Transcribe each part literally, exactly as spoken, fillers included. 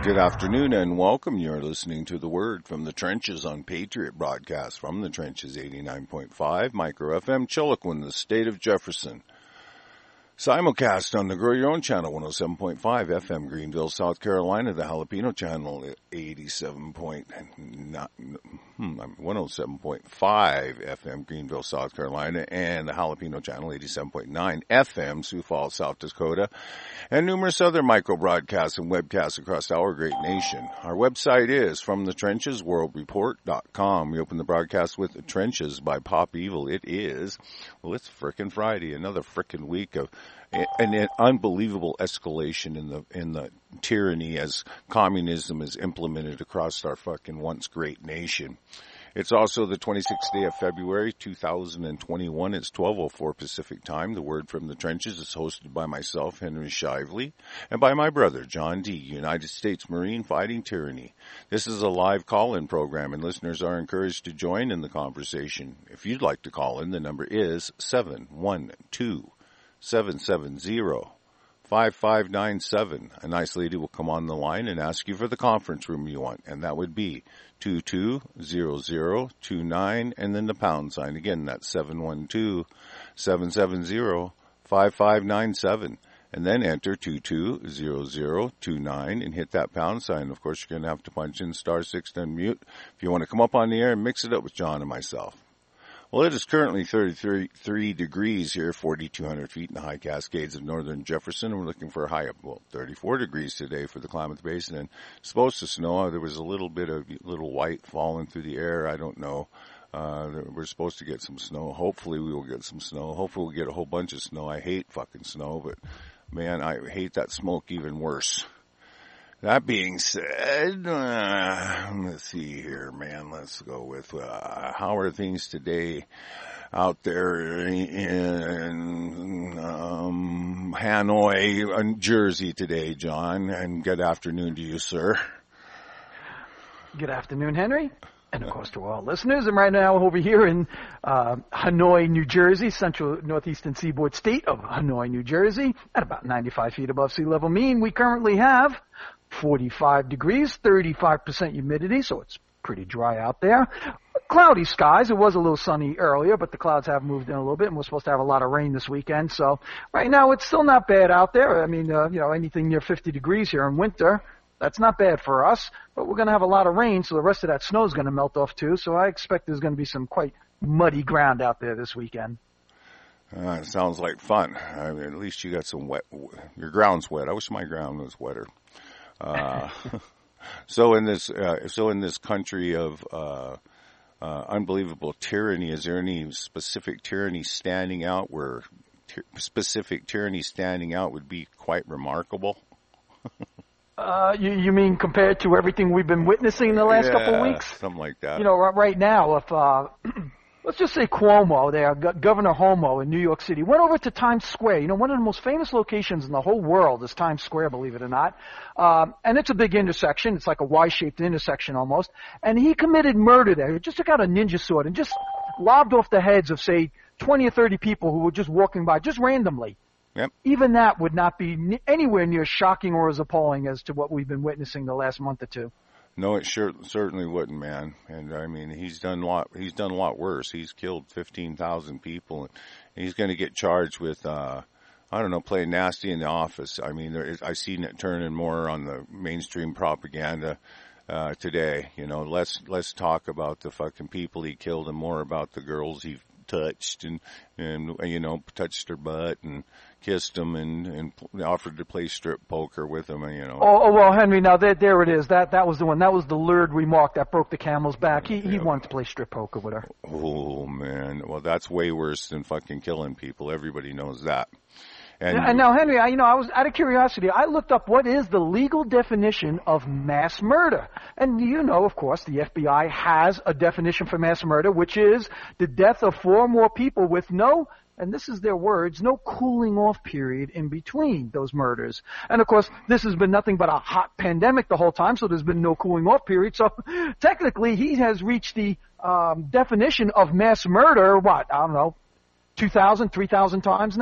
Good afternoon and welcome. You're listening to The Word from the Trenches on Patriot Broadcast from the Trenches eighty-nine point five, Micro F M, Chiloquin, the state of Jefferson. Simulcast on the Grow Your Own channel, one oh seven point five F M, Greenville, South Carolina, the Jalapeno channel, eighty-seven point one oh seven point five F M, Greenville, South Carolina, and the Jalapeno channel, eighty-seven point nine F M, Sioux Falls, South Dakota, and numerous other micro broadcasts and webcasts across our great nation. Our website is from the trenches world report dot com. We open the broadcast with The Trenches by Pop Evil. It is, well, it's frickin' Friday, another frickin' week of an, an unbelievable escalation in the in the tyranny as communism is implemented across our fucking once great nation. It's also the twenty-sixth day of February, two thousand twenty-one. It's twelve oh four Pacific time. The Word from the Trenches is hosted by myself, Henry Shively, and by my brother, John D., United States Marine fighting tyranny. This is a live call-in program, and listeners are encouraged to join in the conversation. If you'd like to call in, the number is seven one two, seven seven zero, five five nine seven. A nice lady will come on the line and ask you for the conference room you want, and that would be two two zero zero two nine, and then the pound sign. Again, that's seven one two, seven seven zero, five five nine seven. And then enter two two zero zero two nine and hit that pound sign. Of course, you're going to have to punch in star six to unmute if you want to come up on the air and mix it up with John and myself. Well, it is currently thirty-three degrees here, forty-two hundred feet in the high Cascades of northern Jefferson. And we're looking for a high of, well, thirty-four degrees today for the Klamath Basin. And it's supposed to snow. There was a little bit of little white falling through the air. I don't know. Uh, we're supposed to get some snow. Hopefully we will get some snow. Hopefully we'll get a whole bunch of snow. I hate fucking snow, but man, I hate that smoke even worse. That being said, uh, let's see here, man. Let's go with, uh, how are things today out there in, um, Hanoi, Jersey today, John? And good afternoon to you, sir. Good afternoon, Henry. And, of course, to all listeners. I'm right now over here in uh, Hanoi, New Jersey, central northeastern seaboard state of Hanoi, New Jersey, at about ninety-five feet above sea level mean. We currently have forty-five degrees, thirty-five percent humidity, so it's pretty dry out there. Cloudy skies. It was a little sunny earlier, but the clouds have moved in a little bit, and we're supposed to have a lot of rain this weekend. So right now it's still not bad out there. I mean, uh, you know, anything near fifty degrees here in winter, that's not bad for us, but we're going to have a lot of rain, so the rest of that snow is going to melt off too. So I expect there's going to be some quite muddy ground out there this weekend. Uh, it sounds like fun. I mean, at least you got some wet. Your ground's wet. I wish my ground was wetter. Uh, so in this, uh, so in this country of, uh, uh, unbelievable tyranny, is there any specific tyranny standing out where ty- specific tyranny standing out would be quite remarkable? Uh, you, you mean compared to everything we've been witnessing in the last yeah, couple of weeks? Something like that. You know, right, right now, if, uh, let's just say Cuomo there, Go- Governor Homo in New York City, went over to Times Square. You know, one of the most famous locations in the whole world is Times Square, believe it or not. Um, and it's a big intersection. It's like a Y-shaped intersection almost. And he committed murder there. He just took out a ninja sword and just lobbed off the heads of, say, twenty or thirty people who were just walking by, just randomly. Yep. Even that would not be n- anywhere near shocking or as appalling as to what we've been witnessing the last month or two. No, it sure certainly wouldn't, man. And I mean, he's done a lot. He's done a lot worse. He's killed fifteen thousand people, and he's going to get charged with, uh, I don't know, playing nasty in the office. I mean, there is, I've seen it turning more on the mainstream propaganda uh, today. You know, let's let's talk about the fucking people he killed and more about the girls he touched and and you know touched her butt and kissed him and and offered to play strip poker with him, you know. Oh, oh well, Henry, now there, there it is. That that was the one. That was the lurid remark that broke the camel's back. He he yeah. wanted to play strip poker with her. Oh man, well that's way worse than fucking killing people. Everybody knows that. And, and now, Henry, I, you know, I was out of curiosity. I looked up what is the legal definition of mass murder, and you know, of course, the F B I has a definition for mass murder, which is the death of four or more people with no, and this is their words, no cooling off period in between those murders. And of course, this has been nothing but a hot pandemic the whole time, so there's been no cooling off period. So technically, he has reached the um, definition of mass murder. What I don't know, two thousand, three thousand times now.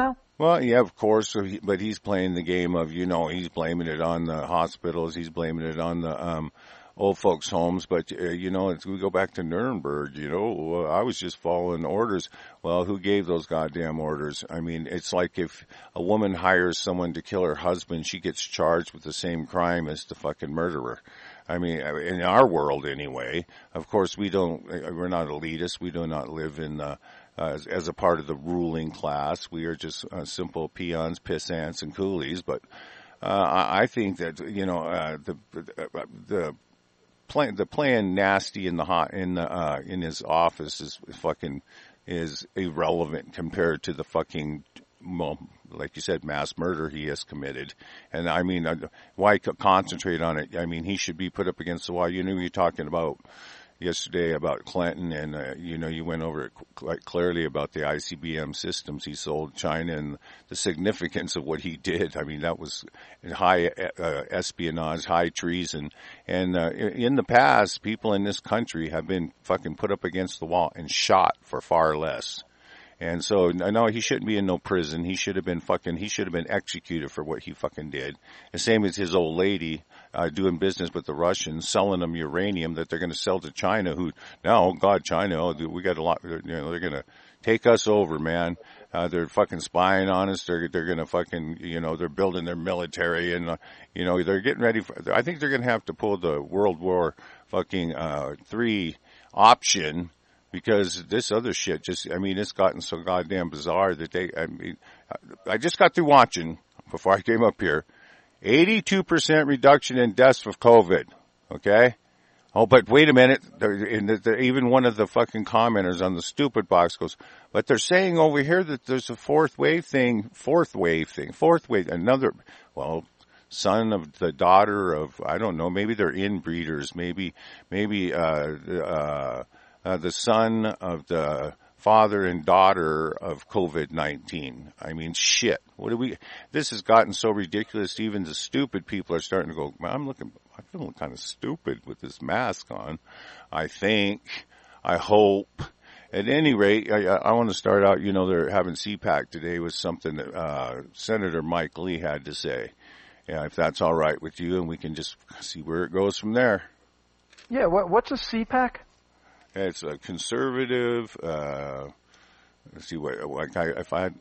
Well, yeah, of course, so he, but he's playing the game of, you know, he's blaming it on the hospitals, he's blaming it on the um old folks' homes, but, uh, you know, it's, we go back to Nuremberg, you know, I was just following orders. Well, who gave those goddamn orders? I mean, it's like if a woman hires someone to kill her husband, she gets charged with the same crime as the fucking murderer. I mean, in our world anyway, of course, we don't, we're not elitists, we do not live in, uh, as, as a part of the ruling class. We are just uh, simple peons, pissants, and coolies, but, uh, I, I think that, you know, uh, the, the, the, Playing, the playing nasty in the hot in the uh, in his office is fucking is irrelevant compared to the fucking, well, like you said, mass murder he has committed. And I mean, why concentrate on it? I mean, he should be put up against the wall. You knew you were talking about yesterday about Clinton, and uh, you know, you went over it quite clearly about the I C B M systems he sold China and the significance of what he did. I mean, that was high uh, espionage, high treason. And uh, in the past, people in this country have been fucking put up against the wall and shot for far less. And so, no, he shouldn't be in no prison. He should have been fucking, he should have been executed for what he fucking did. The same as his old lady, uh, doing business with the Russians, selling them uranium that they're going to sell to China, who, now, oh God, China, oh, we got a lot, you know, they're going to take us over, man. Uh, they're fucking spying on us. They're, they're going to fucking, you know, they're building their military and, uh, you know, they're getting ready for, I think they're going to have to pull the World War fucking, uh, three option. Because this other shit just, I mean, it's gotten so goddamn bizarre that they, I mean, I just got through watching, before I came up here, eighty-two percent reduction in deaths with COVID, okay? Oh, but wait a minute, in the, the, even one of the fucking commenters on the stupid box goes, but they're saying over here that there's a fourth wave thing, fourth wave thing, fourth wave, another, well, son of the daughter of, I don't know, maybe they're inbreeders, maybe, maybe, uh, uh, Uh, the son of the father and daughter of COVID nineteen. I mean, shit. What do we, this has gotten so ridiculous, even the stupid people are starting to go, I'm looking, I feel kind of stupid with this mask on. I think, I hope. At any rate, I, I want to start out, you know, they're having C PAC today with something that, uh, Senator Mike Lee had to say. Yeah, if that's all right with you, and we can just see where it goes from there. Yeah, what, what's a C PAC? It's a conservative, uh, let's see what, like I, if I had,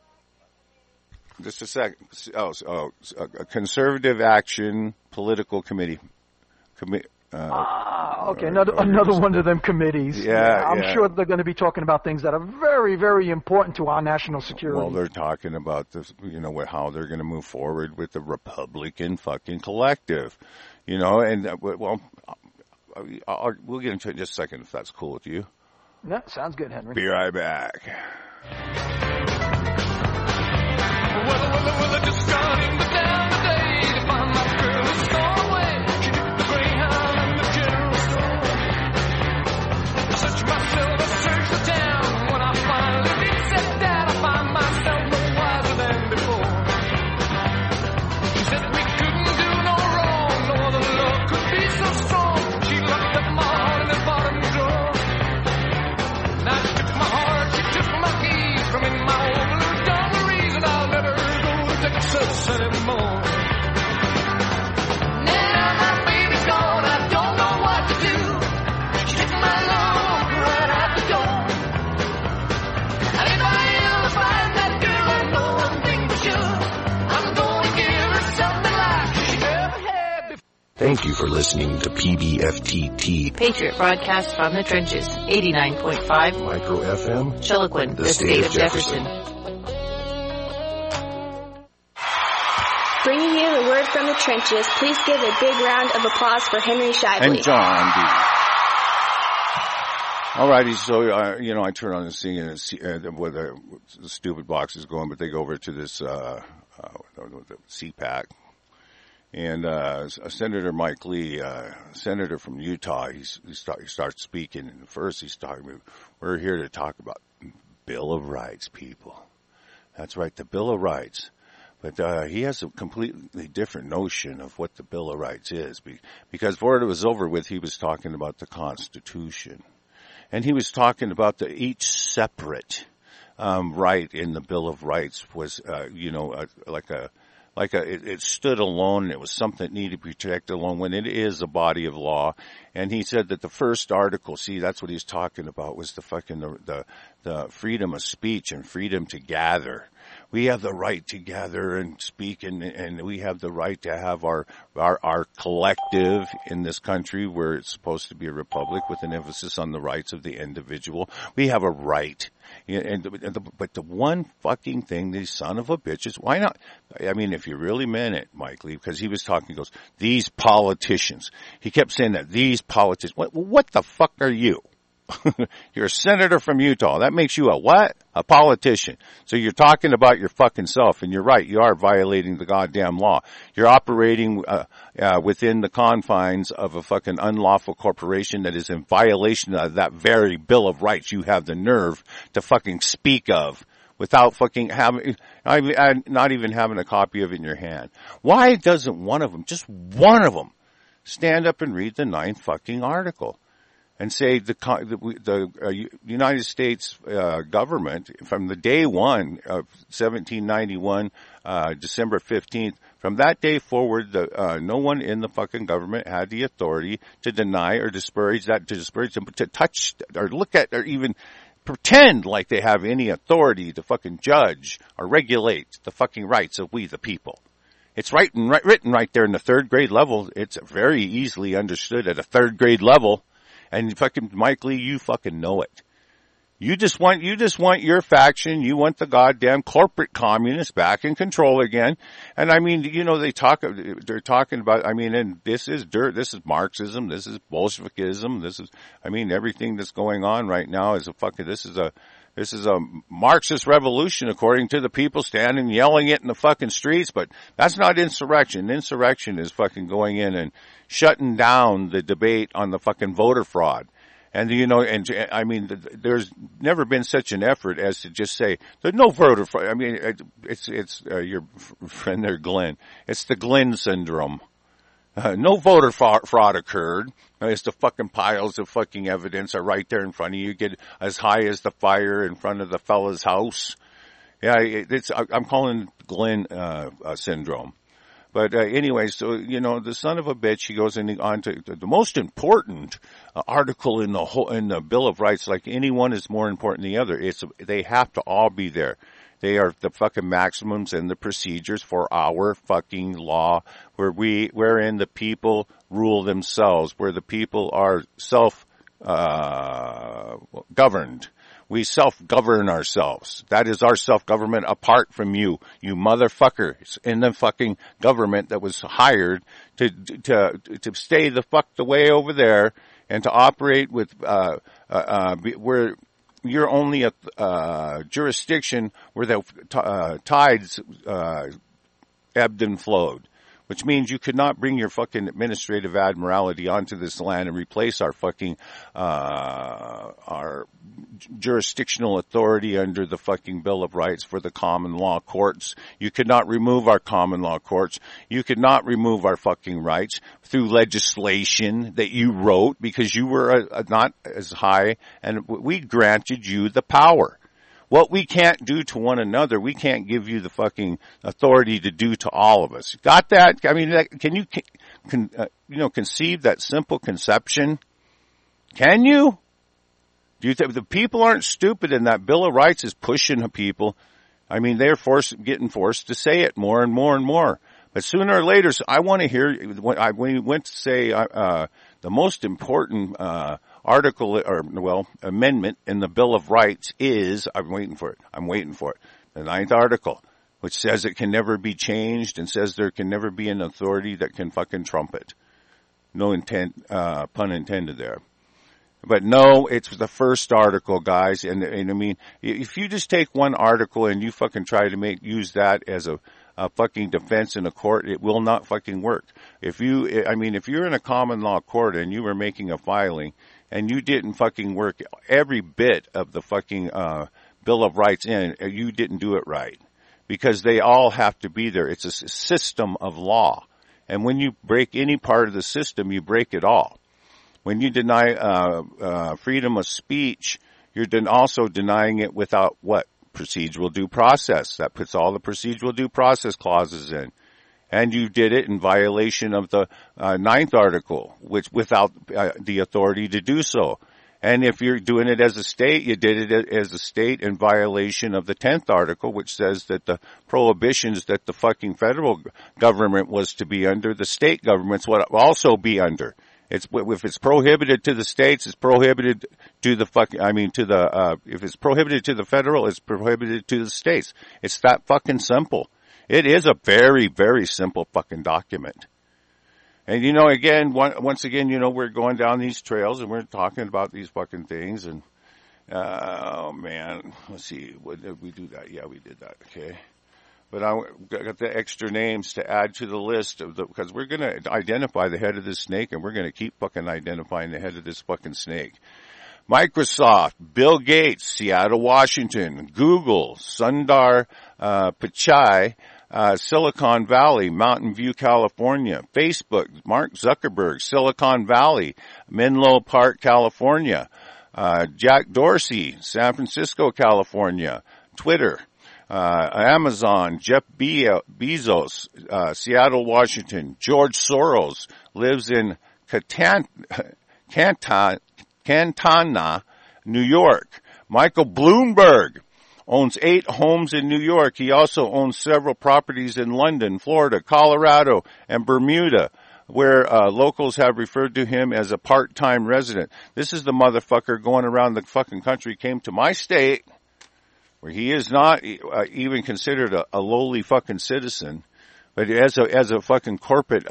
just a second, oh, oh, a conservative action political committee, committee, uh, ah, okay, another, another one of them committees. Yeah, yeah I'm yeah. sure they're going to be talking about things that are very, very important to our national security. Well, they're talking about this, you know, what, how they're going to move forward with the Republican fucking collective, you know, and, uh, well, I'll, I'll, we'll get into it in just a second if that's cool with you. Yeah, sounds good, Henry. Be right back. Well, well, well, I just got in the down today to find my girl who's gone away. She took the Greyhound and the general store. I searched myself, I searched the town. When I finally did set down, I find myself no wiser than before. She said we couldn't do no wrong, no other love could be so strong. She locked up my heart in the bottom drawer. Now she took my heart, she took my keys from in my old blue dungarees, and I'll never go to Texas anymore. Now my baby's gone, I don't know what to do. She took my love right out the door. And if I ever find that girl, I know one thing for sure. I'm going to give her something like she never had before. Thank you for listening to P B F T T Patriot broadcast from the trenches, eighty-nine point five, Micro F M, Chiloquin, the, the state, state of Jefferson. Jefferson. Bringing you the word from the trenches, please give a big round of applause for Henry Shively. And John D. Alrighty, so, uh, you know, I turn on this thing and it's, uh, where the, the stupid box is going, but they go over to this, uh, uh, the C PAC. And, uh, Senator Mike Lee, uh, senator from Utah, he's, he, start, he starts speaking, and first he's talking about, we're here to talk about Bill of Rights, people. That's right, the Bill of Rights. But, uh, he has a completely different notion of what the Bill of Rights is, because before it was over with, he was talking about the Constitution. And he was talking about the each separate um, right in the Bill of Rights was, uh, you know, uh, like a, like a, it, it stood alone and it was something that needed to be protected alone when it is a body of law. And he said that the first article, see, that's what he's talking about, was the fucking, the, the, the freedom of speech and freedom to gather. We have the right to gather and speak, and, and we have the right to have our, our, our collective in this country where it's supposed to be a republic with an emphasis on the rights of the individual. We have a right. And, and the, but the one fucking thing, these son of a bitches, why not? I mean, if you really meant it, Mike Lee, because he was talking, he goes, these politicians. He kept saying that, these politicians. What, what the fuck are you? You're a senator from Utah. That makes you a what? A politician. So you're talking about your fucking self, and you're right. You are violating the goddamn law. You're operating uh, uh, within the confines of a fucking unlawful corporation that is in violation of that very Bill of Rights you have the nerve to fucking speak of without fucking having, not even having a copy of it in your hand. Why doesn't one of them, just one of them, stand up and read the ninth fucking article? And say the the, the uh, United States uh, government from the day one of seventeen ninety-one, uh, December fifteenth, from that day forward, the, uh, no one in the fucking government had the authority to deny or disparage that, to disparage them, to touch or look at or even pretend like they have any authority to fucking judge or regulate the fucking rights of we the people. It's right and right, written right there in the third grade level. It's very easily understood at a third grade level. And fucking Mike Lee, you fucking know it. You just want, you just want your faction, you want the goddamn corporate communists back in control again. And I mean, you know, they talk, they're talking about, I mean, and this is dirt, this is Marxism, this is Bolshevikism, this is, I mean, everything that's going on right now is a fucking, this is a, this is a Marxist revolution according to the people standing yelling it in the fucking streets, but that's not insurrection. Insurrection is fucking going in and shutting down the debate on the fucking voter fraud. And, you know, and I mean, there's never been such an effort as to just say, there's no voter fraud. I mean, it's, it's, uh, your friend there, Glenn. It's the Glenn syndrome. Uh, no voter fra- fraud occurred. It's the fucking piles of fucking evidence are right there in front of you. You get as high as the fire in front of the fella's house. Yeah, it's, I'm calling it Glenn, uh, uh, syndrome. But, uh, anyway, so, you know, the son of a bitch, he goes in, on to the most important uh, article in the whole, in the Bill of Rights, like anyone is more important than the other. It's, they have to all be there. They are the fucking maximums and the procedures for our fucking law, where we, wherein the people rule themselves, where the people are self, uh, governed. We self-govern ourselves. That is our self-government apart from you, you motherfuckers in the fucking government that was hired to, to, to stay the fuck the way over there and to operate with, uh, uh, uh where you're only a, uh, jurisdiction where the, uh, tides, uh, ebbed and flowed. Which means you could not bring your fucking administrative admiralty onto this land and replace our fucking, uh, our jurisdictional authority under the fucking Bill of Rights for the common law courts. You could not remove our common law courts. You could not remove our fucking rights through legislation that you wrote because you were a, a not as high and we granted you the power. What we can't do to one another, we can't give you the fucking authority to do to all of us. Got that? I mean, can you, can, uh, you know, conceive that simple conception? Can you? Do you think the people aren't stupid and that Bill of Rights is pushing people? I mean, they're forced, getting forced to say it more and more and more. But sooner or later, so I want to hear, when I when you went to say, uh, the most important, uh, article or, well, amendment in the Bill of Rights is, I'm waiting for it, I'm waiting for it, the ninth article, which says it can never be changed and says there can never be an authority that can fucking trump it. No intent, uh, pun intended there. But no, it's the first article, guys, and, and I mean, if you just take one article and you fucking try to make, use that as a, a fucking defense in a court, it will not fucking work. If you, I mean, if you're in a common law court and you were making a filing, and you didn't fucking work every bit of the fucking, uh, Bill of Rights in, you didn't do it right. Because they all have to be there. It's a system of law. And when you break any part of the system, you break it all. When you deny, uh, uh, freedom of speech, you're den- also denying it without what? procedural due process. That puts all the procedural due process clauses in. And you did it in violation of the uh, ninth article, which without uh, the authority to do so. And if you're doing it as a state, you did it as a state in violation of the tenth article, which says that the prohibitions that the fucking federal government was to be under, the state governments would also be under. It's, if it's prohibited to the states, it's prohibited to the fucking, I mean to the, uh, if it's prohibited to the federal, it's prohibited to the states. It's that fucking simple. It is a very, very simple fucking document. And, you know, again, one, once again, you know, we're going down these trails and we're talking about these fucking things. And, uh, oh, man, let's see. What, did we do that? Yeah, we did that. Okay. But I got the extra names to add to the list of the, because we're going to identify the head of this snake and we're going to keep fucking identifying the head of this fucking snake. Microsoft, Bill Gates, Seattle, Washington, Google, Sundar uh, Pichai, uh, Silicon Valley, Mountain View, California, Facebook, Mark Zuckerberg, Silicon Valley, Menlo Park, California, uh, Jack Dorsey, San Francisco, California, Twitter, uh, Amazon, Jeff Be- Bezos, uh, Seattle, Washington, George Soros lives in Catan- Canton, Cantana, New York. Michael Bloomberg owns eight homes in New York. He also owns several properties in London, Florida, Colorado, and Bermuda, where uh, locals have referred to him as a part-time resident. This is the motherfucker going around the fucking country, came to my state, where he is not uh, even considered a, a lowly fucking citizen, but as a as a fucking corporate,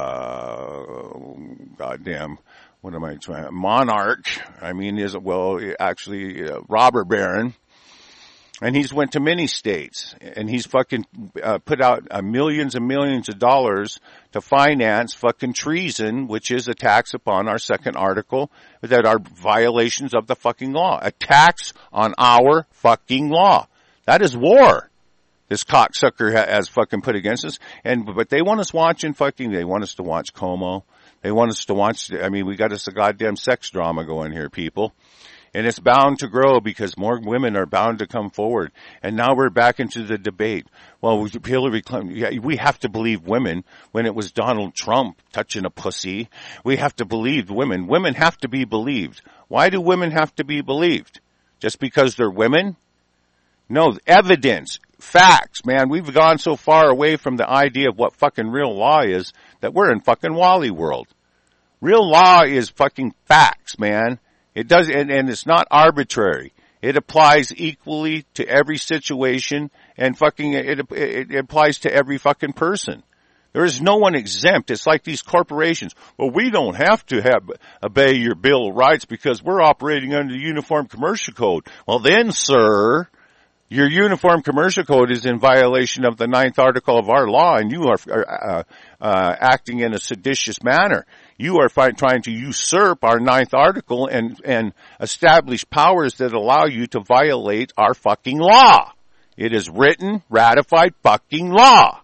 uh, goddamn, what am I trying? Monarch. I mean, is well actually uh, robber baron. And he's went to many states, and he's fucking uh, put out uh, millions and millions of dollars to finance fucking treason, which is a tax upon our second article, that are violations of the fucking law. A tax on our fucking law. That is war. This cocksucker ha- has fucking put against us. And but they want us watching fucking. They want us to watch Como. They want us to watch. I mean, we got us a goddamn sex drama going here, people. And it's bound to grow because more women are bound to come forward. And now we're back into the debate. Well, Hillary Clinton, yeah, we have to believe women when it was Donald Trump touching a pussy. We have to believe women. Women have to be believed. Why do women have to be believed? Just because they're women? No, evidence, facts, man. We've gone so far away from the idea of what fucking real law is that we're in fucking Wally world. Real law is fucking facts, man. It does, and, and it's not arbitrary. It applies equally to every situation, and fucking it, it, it applies to every fucking person. There is no one exempt. It's like these corporations. Well, we don't have to have obey your Bill of Rights because we're operating under the Uniform Commercial Code. Well, then, sir, your Uniform Commercial Code is in violation of the ninth article of our law, and you are uh, uh, acting in a seditious manner. You are fi- trying to usurp our ninth article and, and establish powers that allow you to violate our fucking law. It is written, ratified fucking law.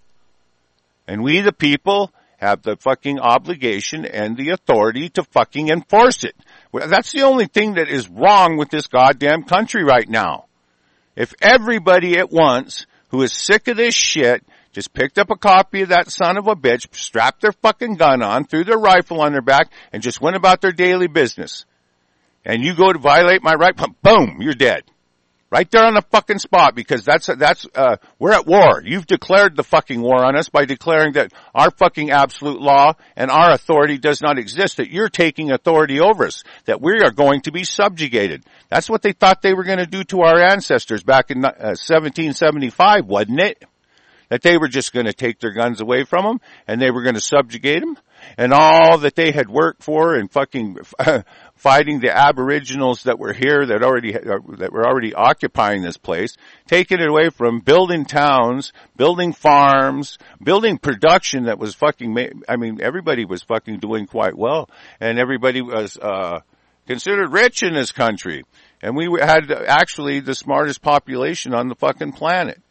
And we, the people, have the fucking obligation and the authority to fucking enforce it. Well, that's the only thing that is wrong with this goddamn country right now. If everybody at once who is sick of this shit just picked up a copy of that son of a bitch, strapped their fucking gun on, threw their rifle on their back, and just went about their daily business. And you go to violate my right, boom, you're dead. Right there on the fucking spot, because that's, that's, uh, we're at war. You've declared the fucking war on us by declaring that our fucking absolute law and our authority does not exist, that you're taking authority over us, that we are going to be subjugated. That's what they thought they were going to do to our ancestors back in uh, seventeen seventy-five, wasn't it? That they were just going to take their guns away from them, and they were going to subjugate them, and all that they had worked for in fucking fighting the aboriginals that were here, that already that were already occupying this place, taking it away from, building towns, building farms, building production that was fucking. I mean, everybody was fucking doing quite well, and everybody was uh considered rich in this country, and we had actually the smartest population on the fucking planet.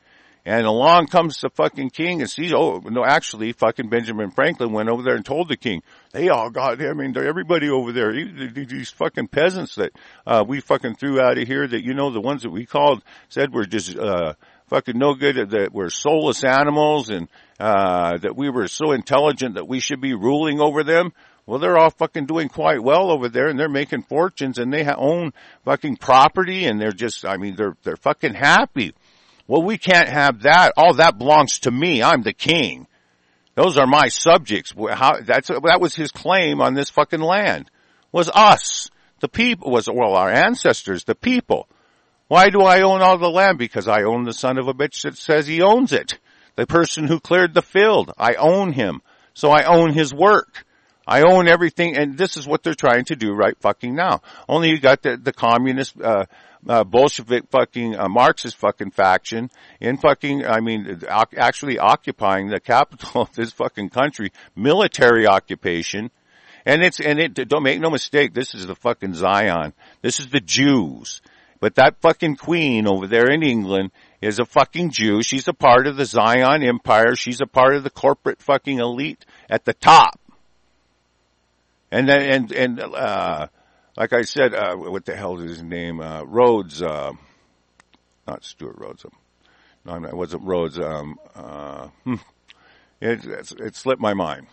And along comes the fucking king and sees, oh, no, actually, fucking Benjamin Franklin went over there and told the king, they all got, I mean, everybody over there, these fucking peasants that, uh, we fucking threw out of here that, you know, the ones that we called, said were just, uh, fucking no good, that were soulless animals and, uh, that we were so intelligent that we should be ruling over them. Well, they're all fucking doing quite well over there and they're making fortunes and they ha- own fucking property and they're just, I mean, they're, they're fucking happy. Well, we can't have that. All that belongs to me. I'm the king. Those are my subjects. How, that's, that was his claim on this fucking land. Was us. The people, was, well, our ancestors, the people. Why do I own all the land? Because I own the son of a bitch that says he owns it. The person who cleared the field. I own him. So I own his work. I own everything, and this is what they're trying to do right fucking now. Only you got the, the communist, uh, uh, Bolshevik fucking, uh, Marxist fucking faction in fucking, I mean, actually occupying the capital of this fucking country, military occupation. And it's, and it, don't make no mistake, this is the fucking Zion. This is the Jews. But that fucking queen over there in England is a fucking Jew. She's a part of the Zion Empire. She's a part of the corporate fucking elite at the top. And then, and, and, uh, like I said, uh, what the hell is his name? Uh, Rhodes, uh, not Stuart Rhodes. No, it wasn't Rhodes. Um, uh, hmm. it, it, it slipped my mind.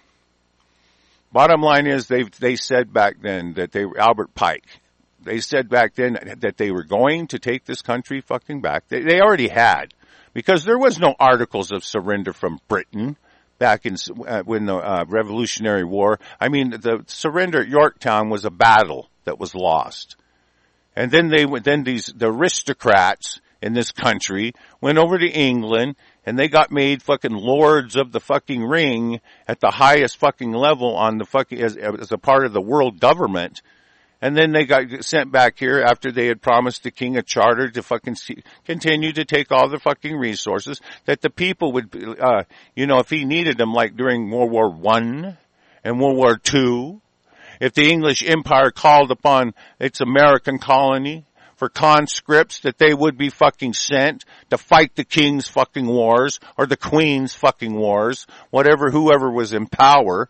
Bottom line is they, they said back then that they were Albert Pike. They said back then that they were going to take this country fucking back. They, they already had, because there was no articles of surrender from Britain. Back in uh, when the uh, Revolutionary War, I mean, the surrender at Yorktown was a battle that was lost, and then they then these the aristocrats in this country went over to England and they got made fucking lords of the fucking ring at the highest fucking level on the fucking as, as a part of the world government. And then they got sent back here after they had promised the king a charter to fucking see, continue to take all the fucking resources that the people would, uh, you know, if he needed them, like during World War One and World War Two, if the English Empire called upon its American colony for conscripts, that they would be fucking sent to fight the king's fucking wars or the queen's fucking wars, whatever, whoever was in power.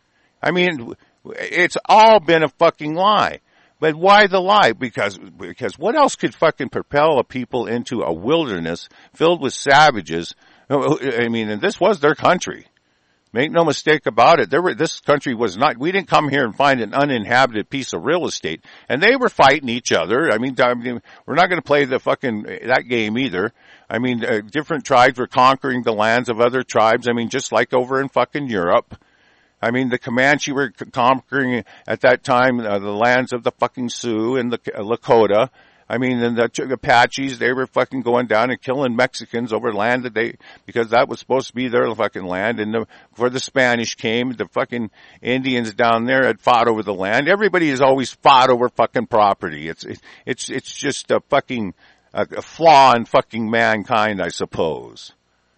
I mean, it's all been a fucking lie. But why the lie? Because, because what else could fucking propel a people into a wilderness filled with savages? I mean, and this was their country. Make no mistake about it. There were, this country was not, we didn't come here and find an uninhabited piece of real estate. And they were fighting each other. I mean, I mean we're not going to play the fucking, that game either. I mean, uh, different tribes were conquering the lands of other tribes. I mean, just like over in fucking Europe. I mean, the Comanche were conquering at that time uh, the lands of the fucking Sioux and the uh, Lakota. I mean, and the Apaches, they were fucking going down and killing Mexicans over land that they, because that was supposed to be their fucking land. And the, before the Spanish came, the fucking Indians down there had fought over the land. Everybody has always fought over fucking property. It's, it, it's, it's just a fucking, a, a flaw in fucking mankind, I suppose.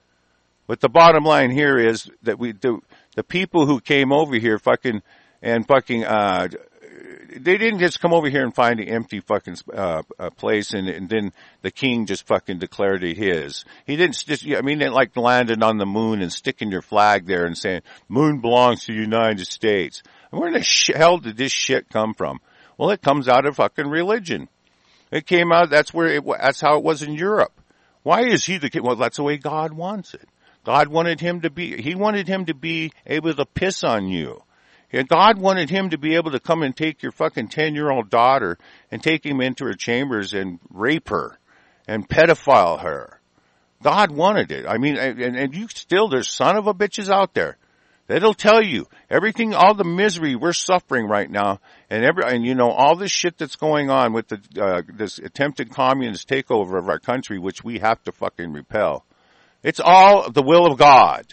But the bottom line here is that we do, the people who came over here fucking, and fucking, uh, they didn't just come over here and find an empty fucking, uh, uh place and, and then the king just fucking declared it his. He didn't just, I mean, they like landed on the moon and sticking your flag there and saying, moon belongs to the United States. And where the sh- hell did this shit come from? Well, it comes out of fucking religion. It came out, that's where it, that's how it was in Europe. Why is he the king? Well, that's the way God wants it. God wanted him to be, he wanted him to be able to piss on you. God wanted him to be able to come and take your fucking ten-year-old daughter and take him into her chambers and rape her and pedophile her. God wanted it. I mean, and, and you still, there's son of a bitches out there that'll tell you everything, all the misery we're suffering right now, and every, and you know, all this shit that's going on with the, uh, this attempted communist takeover of our country, which we have to fucking repel. It's all the will of God.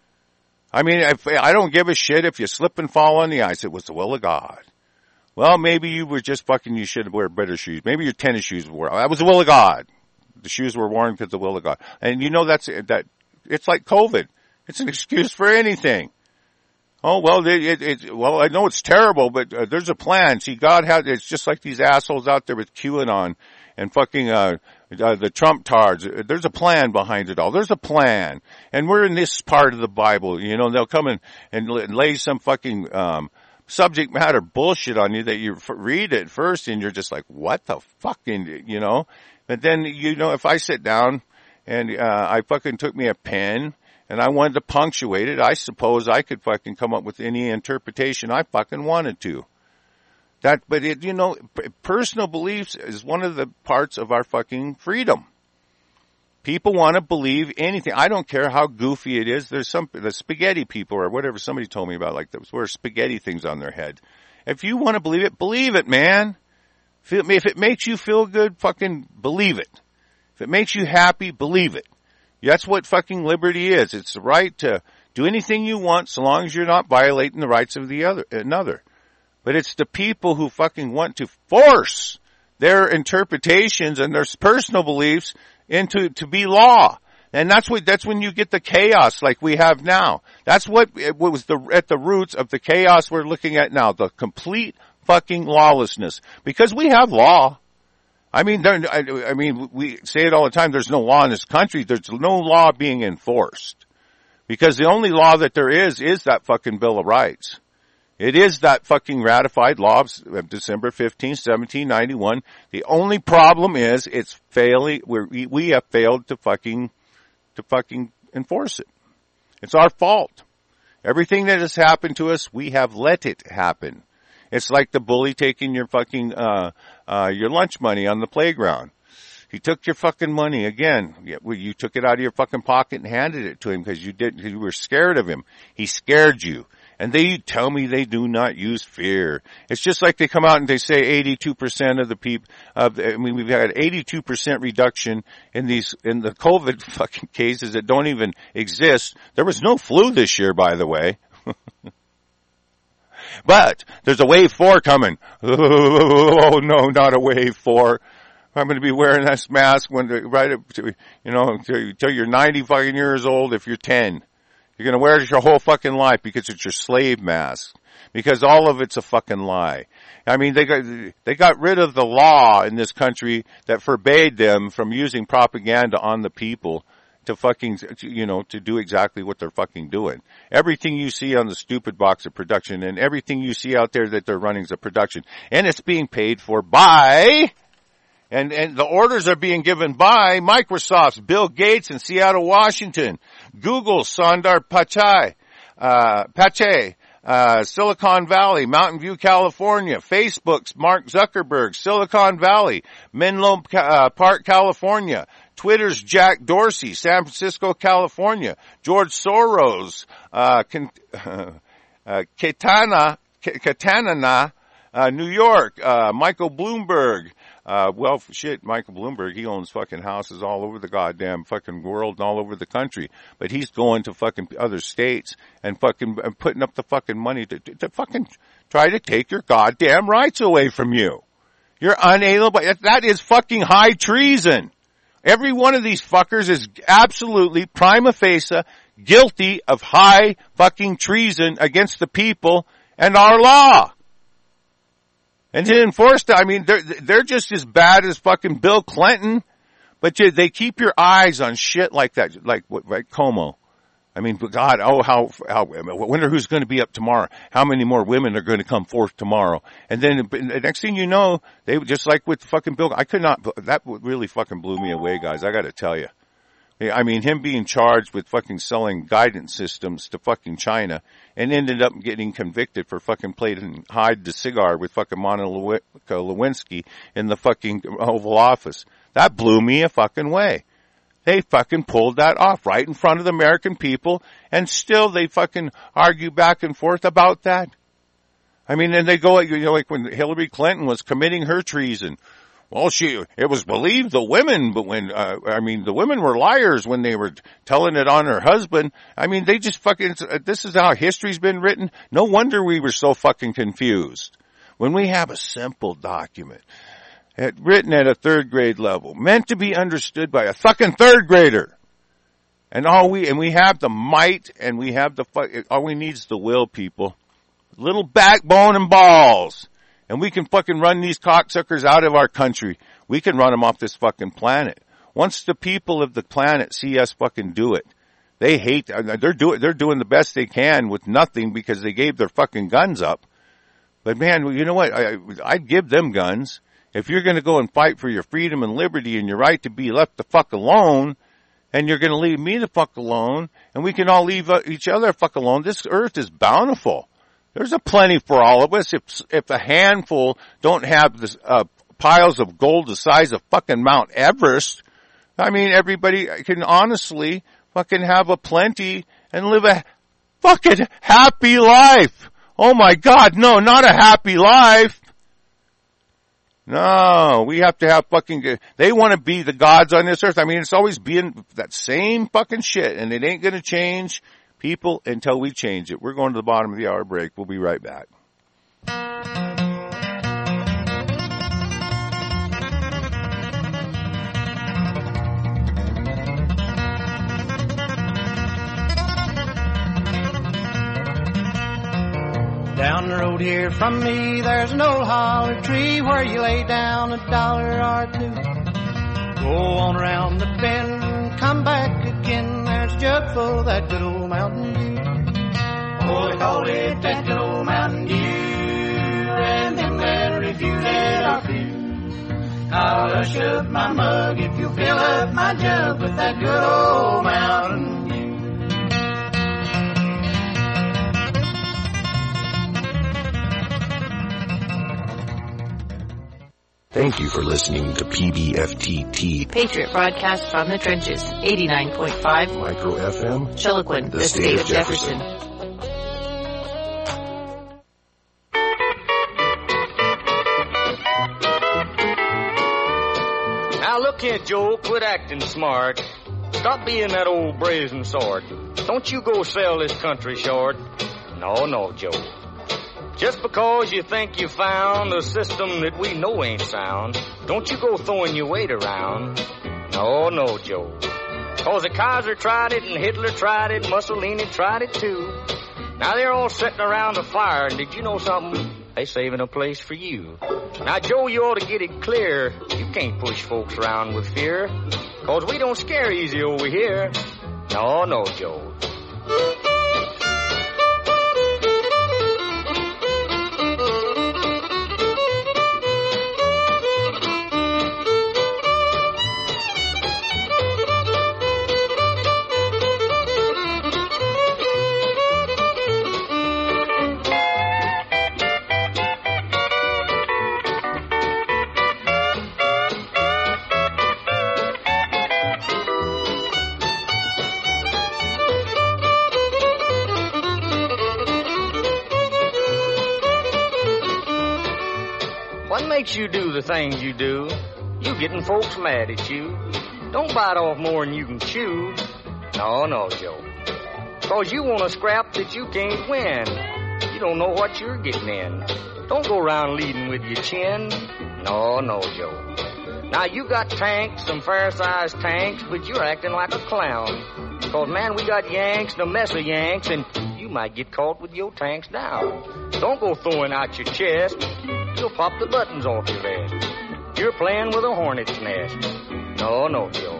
I mean, if, I don't give a shit if you slip and fall on the ice. It was the will of God. Well, maybe you were just fucking, you should wear better shoes. Maybe your tennis shoes were, that was the will of God. The shoes were worn because of the will of God. And you know, that's, that, it's like COVID. It's an excuse for anything. Oh, well, it, it, it well, I know it's terrible, but uh, there's a plan. See, God had, it's just like these assholes out there with QAnon and fucking, uh, uh, the Trump tards. There's a plan behind it all. There's a plan. And we're in this part of the Bible. You know, they'll come in and lay some fucking um subject matter bullshit on you that you f- read it first and you're just like, what the fucking, you know? But then, you know, if I sit down and uh I fucking took me a pen and I wanted to punctuate it, I suppose I could fucking come up with any interpretation I fucking wanted to. That, but it, you know, personal beliefs is one of the parts of our fucking freedom. People want to believe anything. I don't care how goofy it is. There's some, the spaghetti people or whatever somebody told me about, like those wear spaghetti things on their head. If you want to believe it, believe it, man. If it makes you feel good, fucking believe it. If it makes you happy, believe it. That's what fucking liberty is. It's the right to do anything you want so long as you're not violating the rights of the other, another. But it's the people who fucking want to force their interpretations and their personal beliefs into, to be law. And that's what, that's when you get the chaos like we have now. That's what, what was the, at the roots of the chaos we're looking at now. The complete fucking lawlessness. Because we have law. I mean, there, I, I mean, we say it all the time. There's no law in this country. There's no law being enforced. Because the only law that there is, is that fucking Bill of Rights. It is that fucking ratified law of December fifteenth, seventeen ninety-one. The only problem is it's failing, we're, we have failed to fucking, to fucking enforce it. It's our fault. Everything that has happened to us, we have let it happen. It's like the bully taking your fucking, uh, uh, your lunch money on the playground. He took your fucking money again. You took it out of your fucking pocket and handed it to him because you didn't, you were scared of him. He scared you. And they tell me they do not use fear. It's just like they come out and they say eighty-two percent of the people, of, I mean, we've had eighty-two percent reduction in these, in the COVID fucking cases that don't even exist. There was no flu this year, by the way. But there's a wave four coming. Oh no, not a wave four. I'm going to be wearing this mask when, right up to, you know, until you're ninety fucking years old if you're ten. You're going to wear it your whole fucking life because it's your slave mask. Because all of it's a fucking lie. I mean, they got, they got rid of the law in this country that forbade them from using propaganda on the people to fucking, you know, to do exactly what they're fucking doing. Everything you see on the stupid box of production and everything you see out there that they're running is a production. And it's being paid for by, and, and the orders are being given by Microsoft's Bill Gates in Seattle, Washington, Google's Sundar Pichai, uh, Pichai, uh, Silicon Valley, Mountain View, California, Facebook's Mark Zuckerberg, Silicon Valley, Menlo uh, Park, California, Twitter's Jack Dorsey, San Francisco, California, George Soros, uh, uh, uh Katana, Katanana, uh, New York, uh, Michael Bloomberg, Uh, well, shit, Michael Bloomberg, he owns fucking houses all over the goddamn fucking world and all over the country. But he's going to fucking other states and fucking and putting up the fucking money to, to, to fucking try to take your goddamn rights away from you. You're unalienable. That is fucking high treason. Every one of these fuckers is absolutely prima facie guilty of high fucking treason against the people and our law. And to enforce that, I mean, they're, they're just as bad as fucking Bill Clinton, but you, they keep your eyes on shit like that, like, like Como. I mean, God, oh, how, how, I wonder who's going to be up tomorrow. How many more women are going to come forth tomorrow? And then the next thing you know, they, just like with fucking Bill, I could not, that really fucking blew me away, guys. I got to tell you. I mean, him being charged with fucking selling guidance systems to fucking China and ended up getting convicted for fucking playing hide the cigar with fucking Monica Lewinsky in the fucking Oval Office. That blew me a fucking way. They fucking pulled that off right in front of the American people, and still they fucking argue back and forth about that. I mean, and they go, you know, like when Hillary Clinton was committing her treason. Well, she, it was believed the women, but when, uh, I mean, the women were liars when they were telling it on her husband. I mean, they just fucking, this is how history's been written. No wonder we were so fucking confused. When we have a simple document, at, written at a third grade level, meant to be understood by a fucking third grader. And all we, and we have the might and we have the, all we need is the will, people. Little backbone and balls. And we can fucking run these cocksuckers out of our country. We can run them off this fucking planet. Once the people of the planet see us fucking do it, they hate, they're doing, they're doing the best they can with nothing because they gave their fucking guns up. But man, you know what? I, I'd give them guns. If you're going to go and fight for your freedom and liberty and your right to be left the fuck alone, and you're going to leave me the fuck alone, and we can all leave each other the fuck alone, this earth is bountiful. There's a plenty for all of us. If if a handful don't have this, uh, piles of gold the size of fucking Mount Everest, I mean, everybody can honestly fucking have a plenty and live a fucking happy life. Oh my God, no, not a happy life. No, we have to have fucking, they want to be the gods on this earth. I mean, it's always been that same fucking shit, and it ain't going to change, people, until we change it. We're going to the bottom of the hour break. We'll be right back. Down the road here from me, there's an old holler tree where you lay down a dollar or two. Go on around the bend and come back again. There's a jug full of that good old Mountain Dew. Oh, they call it that good old Mountain Dew, and them that refuse it are few. I'll hush up my mug if you fill up my jug with that good old Mountain Dew. Thank you for listening to P B F T T Patriot broadcast from the trenches, eighty-nine point five Micro F M, Chiloquin, the, the state, state of Jefferson. Jefferson. Now look here, Joe, quit acting smart. Stop being that old brazen sort. Don't you go sell this country short. No, no, Joe. Just because you think you found a system that we know ain't sound, don't you go throwing your weight around. No, no, Joe. Cause the Kaiser tried it and Hitler tried it, Mussolini tried it too. Now they're all sitting around the fire, and did you know something? They saving a place for you. Now, Joe, you ought to get it clear. You can't push folks around with fear, cause we don't scare easy over here. No, no, Joe. Makes you do the things you do, you getting folks mad at you. Don't bite off more than you can chew. No, no, Joe. Cause you want a scrap that you can't win. You don't know what you're getting in. Don't go around leading with your chin. No, no, Joe. Now you got tanks, some fair-sized tanks, but you're acting like a clown. Cause man, we got Yanks and a mess of Yanks, and you might get caught with your tanks down. Don't go throwing out your chest. You'll pop the buttons off your vest. You're playing with a hornet's nest. No, no, Joe.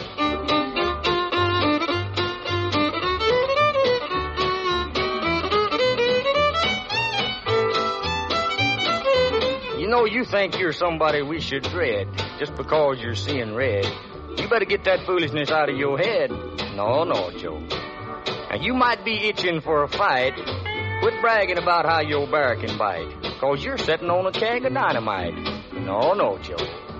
You know, you think you're somebody we should dread just because you're seeing red. You better get that foolishness out of your head. No, no, Joe. Now, you might be itching for a fight. Quit bragging about how your bear can bite, cause you're sitting on a keg of dynamite. No, no, Joe.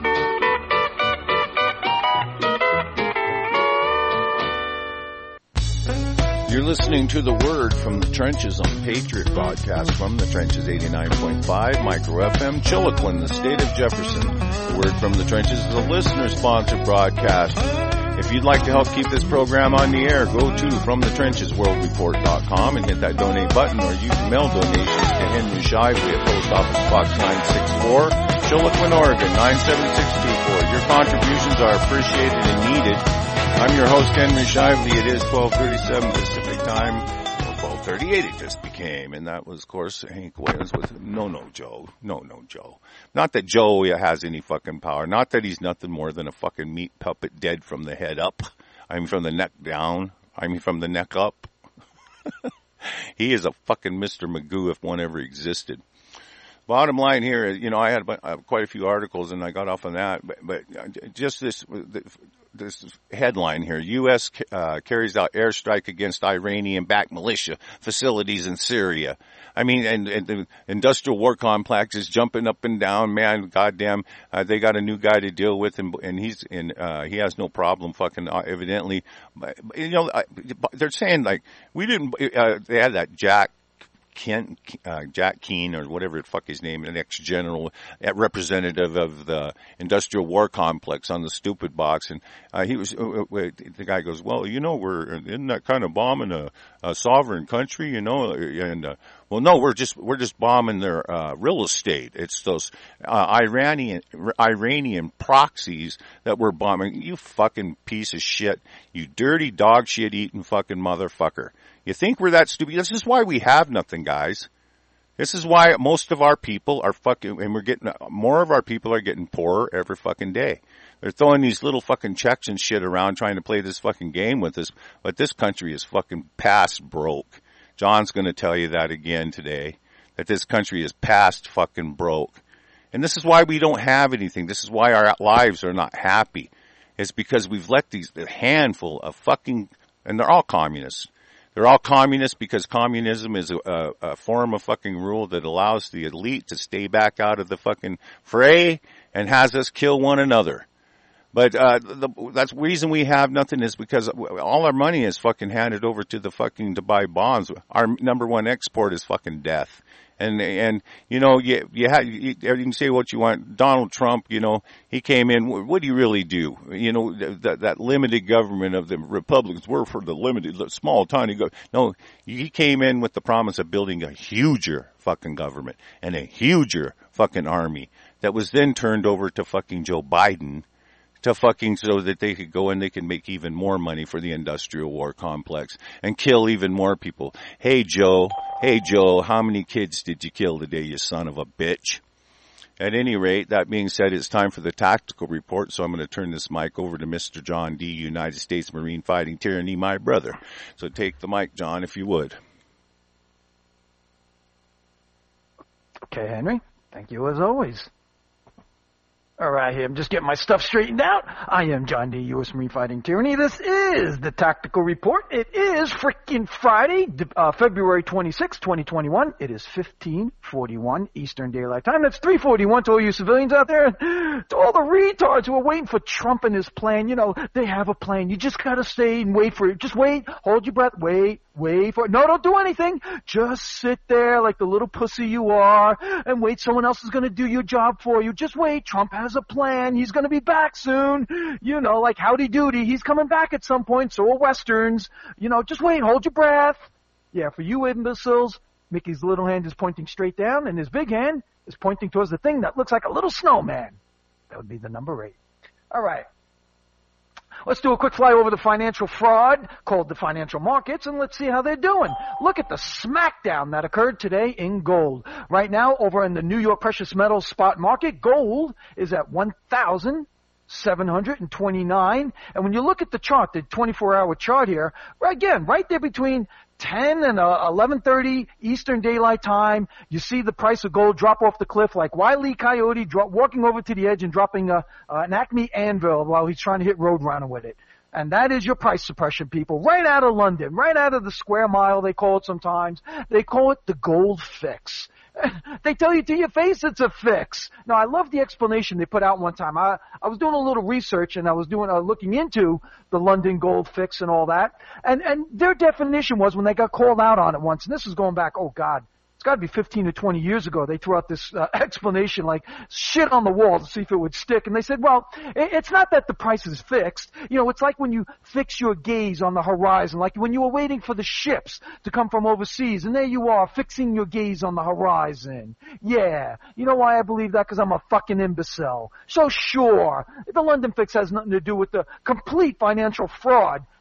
You're listening to The Word from the Trenches on Patriot broadcast from the Trenches eighty-nine point five Micro F M, Chiloquin, the state of Jefferson. The Word from the Trenches is a listener-sponsored broadcast. If you'd like to help keep this program on the air, go to from the trenches world report dot com and hit that donate button, or you can mail donations to Henry Shively at Post Office Box nine sixty-four, Chiloquin, Oregon nine seven six two four. Your contributions are appreciated and needed. I'm your host, Henry Shively. It is twelve thirty-seven Pacific Time, or twelve thirty-eight it just became, and that was, of course, Hank Williams with No No Joe. No No Joe. Not that Joe has any fucking power. Not that he's nothing more than a fucking meat puppet dead from the head up. I mean from the neck down. I mean from the neck up. He is a fucking Mister Magoo if one ever existed. Bottom line here, you know, I had quite a few articles and I got off on that, but, but just this, this headline here, U S uh, carries out airstrike against Iranian-backed militia facilities in Syria. I mean, and, and the industrial war complex is jumping up and down, man, goddamn, uh, they got a new guy to deal with and, and he's in, uh, he has no problem fucking uh, evidently, but, you know, they're saying like, we didn't, uh, they had that Jack, Kent, uh, Jack Keane or whatever the fuck his name, an ex-general representative of the industrial war complex on the stupid box. And, uh, he was, uh, the guy goes, well, you know, we're, isn't that kind of bombing a, a sovereign country, you know? And, uh, well, no, we're just, we're just bombing their, uh, real estate. It's those, uh, Iranian, Iranian proxies that we're bombing. You fucking piece of shit. You dirty dog shit eating fucking motherfucker. You think we're that stupid? This is why we have nothing, guys. This is why most of our people are fucking, and we're getting, more of our people are getting poorer every fucking day. They're throwing these little fucking checks and shit around trying to play this fucking game with us, but this country is fucking past broke. John's gonna tell you that again today, that this country is past fucking broke. And this is why we don't have anything. This is why our lives are not happy. It's because we've let these, a handful of fucking, and they're all communists. They're all communists because communism is a, a, a form of fucking rule that allows the elite to stay back out of the fucking fray and has us kill one another. But, uh, the, that's the reason we have nothing is because all our money is fucking handed over to the fucking, to buy bonds. Our number one export is fucking death. And, and, you know, you, you have, you, you can say what you want. Donald Trump, you know, he came in, what do you really do? You know, that, that limited government of the Republicans, we're for the limited, small, tiny government. No, he came in with the promise of building a huger fucking government and a huger fucking army that was then turned over to fucking Joe Biden to fucking so that they could go and they can make even more money for the industrial war complex and kill even more people. Hey, Joe. Hey, Joe, how many kids did you kill today, you son of a bitch? At any rate, that being said, it's time for the tactical report, so I'm going to turn this mic over to Mister John D., United States Marine Fighting Tyranny, my brother. So take the mic, John, if you would. Okay, Henry. Thank you as always. All right, here, I'm just getting my stuff straightened out. I am John D., U S Marine Fighting Tyranny. This is the Tactical Report. It is freaking Friday, uh, February twenty-sixth, twenty twenty-one. It is fifteen forty-one Eastern Daylight Time. That's three forty-one to all you civilians out there. To all the retards who are waiting for Trump and his plan. You know, they have a plan. You just got to stay and wait for it. Just wait. Hold your breath. Wait. Wait for it. No, don't do anything. Just sit there like the little pussy you are and wait. Someone else is going to do your job for you. Just wait. Trump has a plan. He's going to be back soon. You know, like howdy doody. He's coming back at some point. So are Westerns. You know, just wait. Hold your breath. Yeah, for you imbeciles, Mickey's little hand is pointing straight down and his big hand is pointing towards the thing that looks like a little snowman. That would be the number eight. All right. Let's do a quick fly over the financial fraud called the financial markets, and let's see how they're doing. Look at the smackdown that occurred today in gold. Right now, over in the New York precious metals spot market, gold is at one thousand seven hundred twenty-nine. And when you look at the chart, the twenty-four hour chart here, again, right there between ten and eleven thirty Eastern Daylight Time, you see the price of gold drop off the cliff like Wile E. Coyote drop, walking over to the edge and dropping a, uh, an Acme anvil while he's trying to hit Roadrunner with it. And that is your price suppression, people, right out of London, right out of the square mile, they call it sometimes. They call it the gold fix. They tell you to your face it's a fix. Now, I love the explanation they put out one time. I, I was doing a little research and I was doing uh, looking into the London gold fix and all that. And, and their definition was when they got called out on it once, and this is going back, oh, God, it's got to be fifteen to twenty years ago, they threw out this uh, explanation like shit on the wall to see if it would stick. And they said, well, it, it's not that the price is fixed. You know, it's like when you fix your gaze on the horizon, like when you were waiting for the ships to come from overseas, and there you are fixing your gaze on the horizon. Yeah. You know why I believe that? Because I'm a fucking imbecile. So sure, the London fix has nothing to do with the complete financial fraud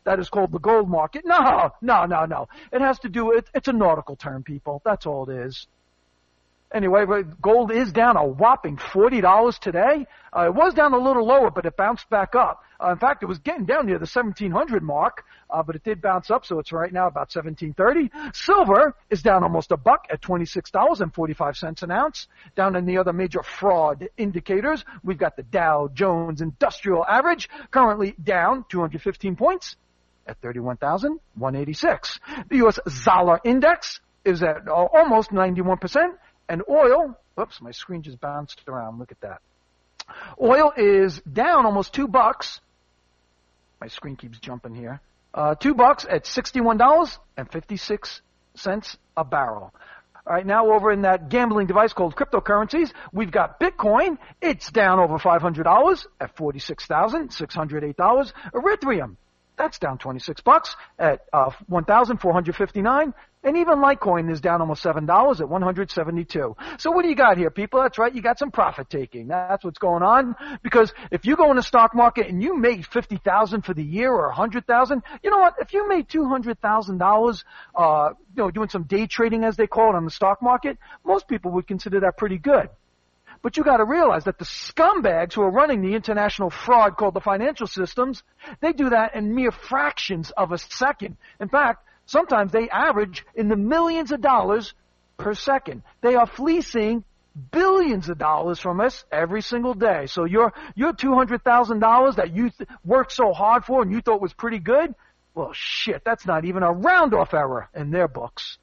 that is called the gold market. No, no, no, no. It has to do with, it's a nautical term, people. That's all it is. Anyway, gold is down a whopping forty dollars today. Uh, it was down a little lower, but it bounced back up. Uh, in fact, it was getting down near the seventeen hundred mark, uh, but it did bounce up, so it's right now about seventeen thirty. Silver is down almost a buck at twenty-six dollars and forty-five cents an ounce. Down in the other major fraud indicators, we've got the Dow Jones Industrial Average, currently down two hundred fifteen points at thirty-one thousand one hundred eighty-six. The U S Zollar Index is at uh, almost ninety-one percent. And oil, whoops, my screen just bounced around. Look at that. Oil is down almost two bucks. My screen keeps jumping here. Uh, two bucks at sixty-one dollars and fifty-six cents a barrel. All right, now over in that gambling device called cryptocurrencies, we've got Bitcoin. It's down over five hundred dollars at forty-six thousand six hundred eight dollars. Ethereum, that's down twenty-six bucks at uh, one thousand four hundred fifty-nine. And even Litecoin is down almost seven dollars at one hundred seventy-two. So what do you got here, people? That's right, you got some profit taking. That's what's going on. Because if you go in the stock market and you made fifty thousand dollars for the year or one hundred thousand dollars, you know what? If you made two hundred thousand dollars, uh, you know, doing some day trading as they call it on the stock market, most people would consider that pretty good. But you got to realize that the scumbags who are running the international fraud called the financial systems, they do that in mere fractions of a second. In fact, sometimes they average in the millions of dollars per second. They are fleecing billions of dollars from us every single day. So your your two hundred thousand dollars that you th- worked so hard for and you thought was pretty good, well, shit, that's not even a round-off error in their books.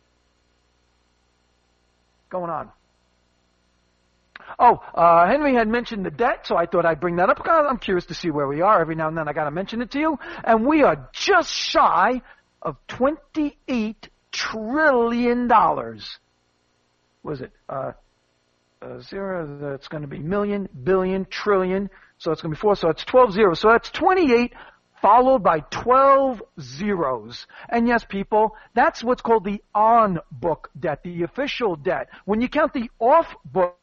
Going on. Oh, uh, Henry had mentioned the debt, so I thought I'd bring that up. I'm curious to see where we are. Every now and then I got to mention it to you. And we are just shy of twenty-eight trillion dollars. Was it? Uh, uh, zero, it's going to be million, billion, trillion. So it's going to be four, so it's twelve zeros. So that's twenty-eight followed by twelve zeros. And yes, people, that's what's called the on-book debt, the official debt. When you count the off-book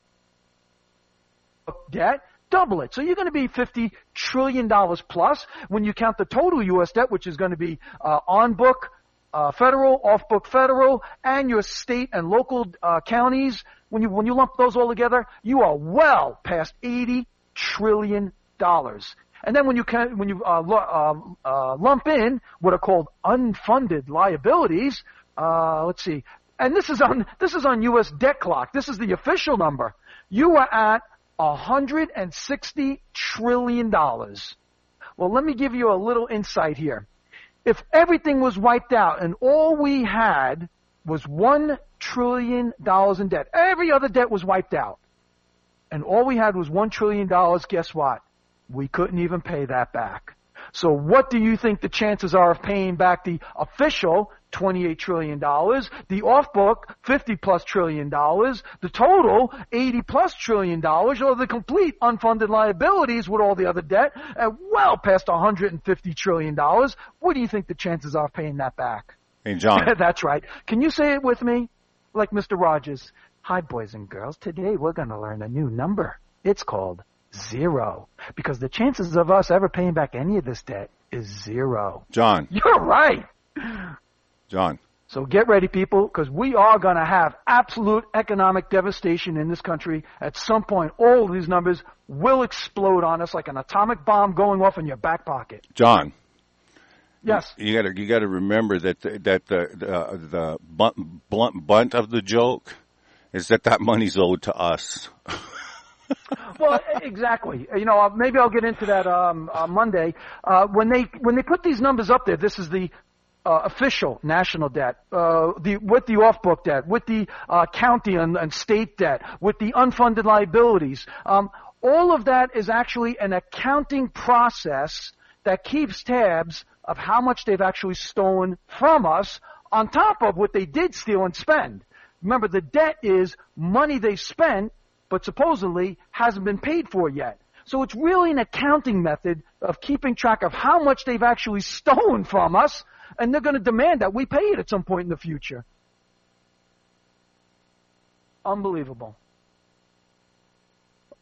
debt, double it. So you're going to be fifty trillion dollars plus when you count the total U S debt, which is going to be uh, on-book uh, federal, off-book federal, and your state and local uh, counties. When you when you lump those all together, you are well past eighty trillion dollars. And then when you can, when you uh, uh, uh, lump in what are called unfunded liabilities, uh, let's see, and this is on this is on U S Debt Clock. This is the official number. You are at one hundred sixty trillion dollars. Well, let me give you a little insight here. If everything was wiped out and all we had was one trillion dollars in debt, every other debt was wiped out, and all we had was one trillion dollars, guess what? We couldn't even pay that back. So what do you think the chances are of paying back the official twenty-eight trillion dollars, the off-book fifty plus trillion dollars, the total eighty plus trillion dollars, or the complete unfunded liabilities with all the other debt at well past one hundred fifty trillion dollars? What do you think the chances are of paying that back? Hey, John. That's right. Can you say it with me? Like Mister Rogers. Hi, boys and girls. Today we're going to learn a new number. It's called zero. Because the chances of us ever paying back any of this debt is zero. John. You're right. John. So get ready, people, because we are going to have absolute economic devastation in this country. At some point, all of these numbers will explode on us like an atomic bomb going off in your back pocket. John. Yes. You got to you got to remember that the, that the the, the blunt, blunt bunt of the joke is that that money's owed to us. Well, exactly. You know, maybe I'll get into that um, uh, Monday. Uh, when they when they put these numbers up there, this is the uh, official national debt, uh, the with the off-book debt, with the uh, county and, and state debt, with the unfunded liabilities. Um, all of that is actually an accounting process that keeps tabs of how much they've actually stolen from us on top of what they did steal and spend. Remember, the debt is money they spent but supposedly hasn't been paid for yet. So it's really an accounting method of keeping track of how much they've actually stolen from us, and they're going to demand that we pay it at some point in the future. Unbelievable.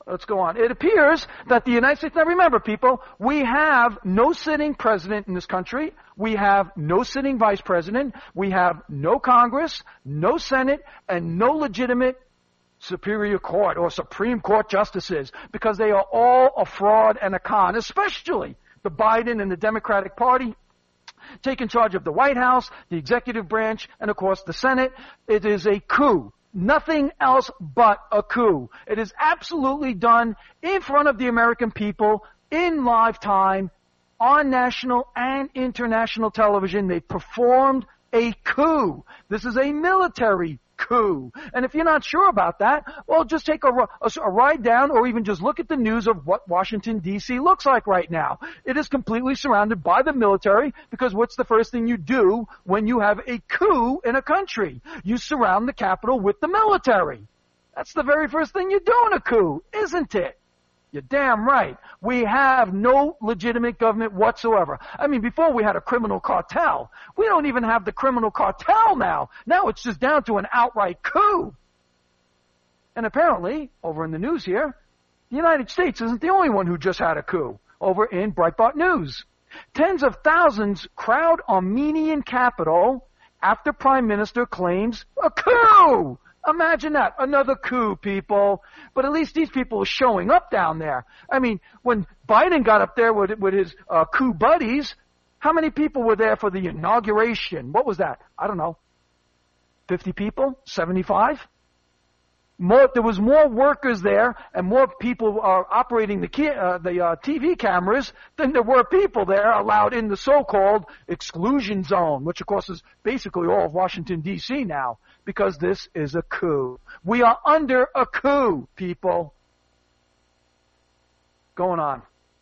Let's go on. It appears that the United States, now remember people, we have no sitting president in this country. We have no sitting vice president. We have no Congress, no Senate, and no legitimate Superior Court or Supreme Court justices, because they are all a fraud and a con, especially the Biden and the Democratic Party taking charge of the White House, the executive branch, and of course the Senate. It is a coup. Nothing else but a coup. It is absolutely done in front of the American people in live time on national and international television. They performed a coup. This is a military coup. And if you're not sure about that, well, just take a, a, a ride down or even just look at the news of what Washington, D C looks like right now. It is completely surrounded by the military, because what's the first thing you do when you have a coup in a country? You surround the Capitol with the military. That's the very first thing you do in a coup, isn't it? You're damn right. We have no legitimate government whatsoever. I mean, before we had a criminal cartel. We don't even have the criminal cartel now. Now it's just down to an outright coup. And apparently, over in the news here, the United States isn't the only one who just had a coup. Over in Breitbart News, tens of thousands crowd Armenian capital after Prime Minister claims a coup. Imagine that. Another coup, people. But at least these people are showing up down there. I mean, when Biden got up there with, with his uh, coup buddies, how many people were there for the inauguration? What was that? I don't know. fifty people? seventy-five? More, there was more workers there and more people uh, operating the, key, uh, the uh, T V cameras than there were people there allowed in the so-called exclusion zone, which of course is basically all of Washington, D C now, because this is a coup. We are under a coup, people. Going on.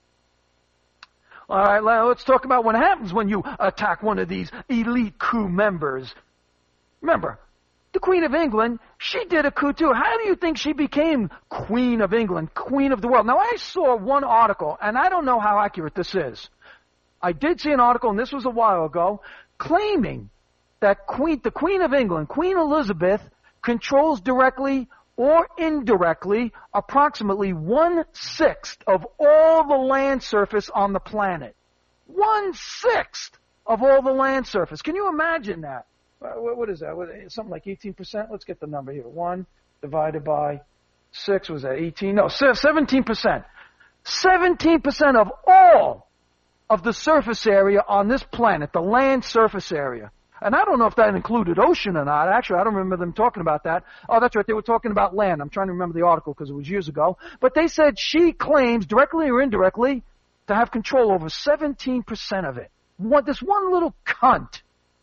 All right, let's talk about what happens when you attack one of these elite coup members. Remember, the Queen of England, she did a coup too. How do you think she became Queen of England, Queen of the world? Now, I saw one article, and I don't know how accurate this is. I did see an article, and this was a while ago, claiming that Queen, the Queen of England, Queen Elizabeth, controls directly or indirectly approximately one-sixth of all the land surface on the planet. One-sixth of all the land surface. Can you imagine that? What is that? Something like eighteen percent? Let's get the number here. one divided by six, was that eighteen? No, seventeen percent. seventeen percent of all of the surface area on this planet, the land surface area. And I don't know if that included ocean or not. Actually, I don't remember them talking about that. Oh, that's right. They were talking about land. I'm trying to remember the article because it was years ago. But they said she claims, directly or indirectly, to have control over seventeen percent of it. What, this one little cunt.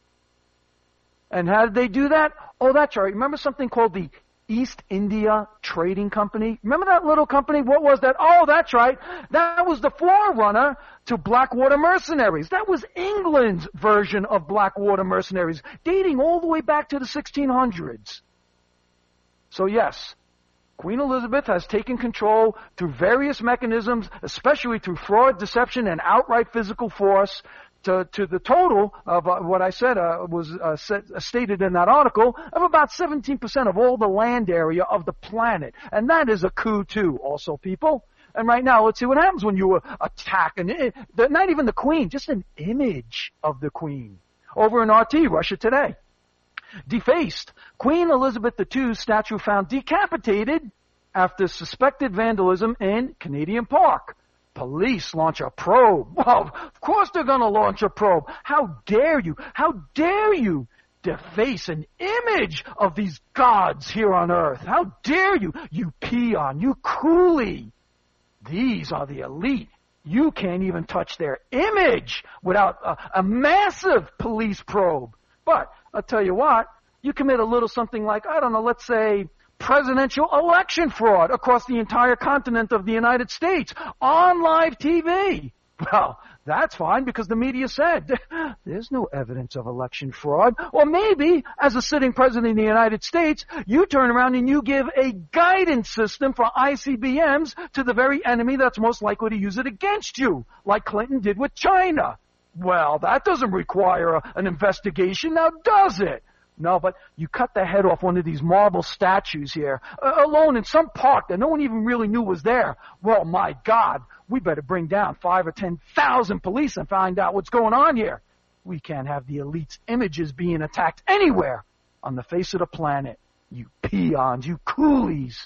And how did they do that? Oh, that's right. Remember something called the East India Trading Company? Remember that little company? What was that? Oh, that's right. That was the forerunner to Blackwater Mercenaries. That was England's version of Blackwater Mercenaries, dating all the way back to the sixteen hundreds. So yes, Queen Elizabeth has taken control through various mechanisms, especially through fraud, deception, and outright physical force, To, to the total of uh, what I said uh, was uh, set, uh, stated in that article of about seventeen percent of all the land area of the planet. And that is a coup too, also, people. And right now, let's see what happens when you uh, attack, an, uh, not even the Queen, just an image of the Queen. Over in R T, Russia Today. Defaced. Queen Elizabeth the Second's statue found decapitated after suspected vandalism in Canadian Park. Police launch a probe. Well, of course they're going to launch a probe. How dare you? How dare you deface an image of these gods here on earth? How dare you? You peon, you coolie. These are the elite. You can't even touch their image without a, a massive police probe. But I'll tell you what, you commit a little something like, I don't know, let's say presidential election fraud across the entire continent of the United States on live T V. Well, that's fine because the media said there's no evidence of election fraud. Or maybe, as a sitting president of the United States, you turn around and you give a guidance system for I C B Ms to the very enemy that's most likely to use it against you, like Clinton did with China. Well, that doesn't require a, an investigation, now does it? No, but you cut the head off one of these marble statues here, uh, alone in some park that no one even really knew was there. Well, my God, we better bring down five or ten thousand police and find out what's going on here. We can't have the elite's images being attacked anywhere on the face of the planet. You peons, you coolies.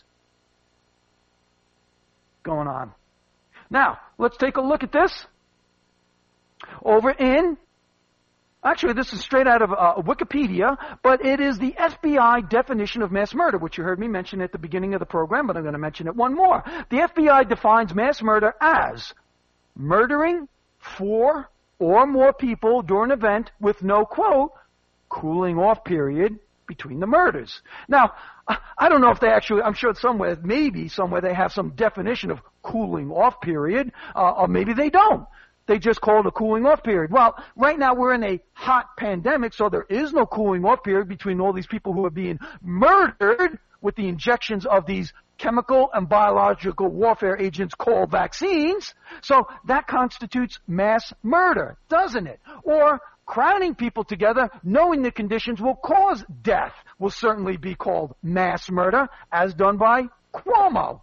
Going on. Now, let's take a look at this. Over in, actually this is straight out of uh, Wikipedia, but it is the F B I definition of mass murder, which you heard me mention at the beginning of the program, but I'm going to mention it one more. The F B I defines mass murder as murdering four or more people during an event with no, quote, cooling off period between the murders. Now, I don't know if they actually, I'm sure somewhere, maybe somewhere they have some definition of cooling off period, uh, or maybe they don't. They just call it a cooling off period. Well, right now we're in a hot pandemic, so there is no cooling off period between all these people who are being murdered with the injections of these chemical and biological warfare agents called vaccines. So that constitutes mass murder, doesn't it? Or crowding people together, knowing the conditions will cause death, will certainly be called mass murder, as done by Cuomo.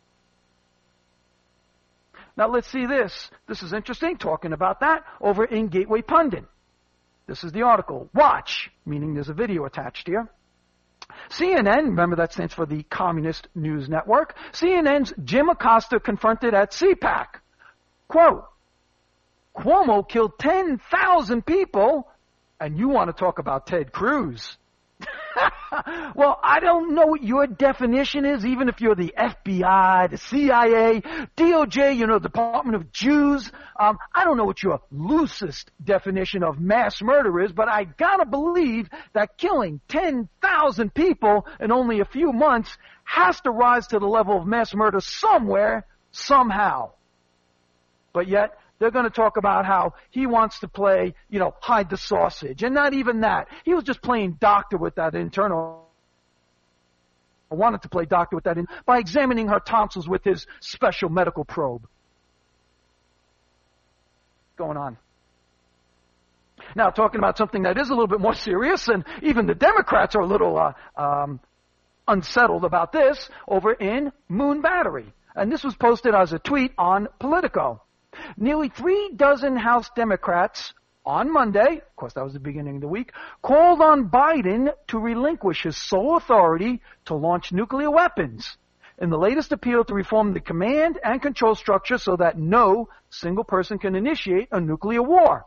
Now let's see this. This is interesting, talking about that over in Gateway Pundit. This is the article. Watch, meaning there's a video attached here. C N N, remember that stands for the Communist News Network, C N N's Jim Acosta confronted at CPAC. Quote, Cuomo killed ten thousand people, and you want to talk about Ted Cruz. Well, I don't know what your definition is, even if you're the F B I, the C I A, D O J, you know, Department of Jews. Um, I don't know what your loosest definition of mass murder is, but I gotta believe that killing ten thousand people in only a few months has to rise to the level of mass murder somewhere, somehow. But yet, they're going to talk about how he wants to play, you know, hide the sausage. And not even that. He was just playing doctor with that internal. I wanted to play doctor with that in, by examining her tonsils with his special medical probe. Going on. Now, talking about something that is a little bit more serious, and even the Democrats are a little uh, um, unsettled about this, over in Moon Battery. And this was posted as a tweet on Politico. Nearly three dozen House Democrats on Monday, of course that was the beginning of the week, called on Biden to relinquish his sole authority to launch nuclear weapons in the latest appeal to reform the command and control structure so that no single person can initiate a nuclear war.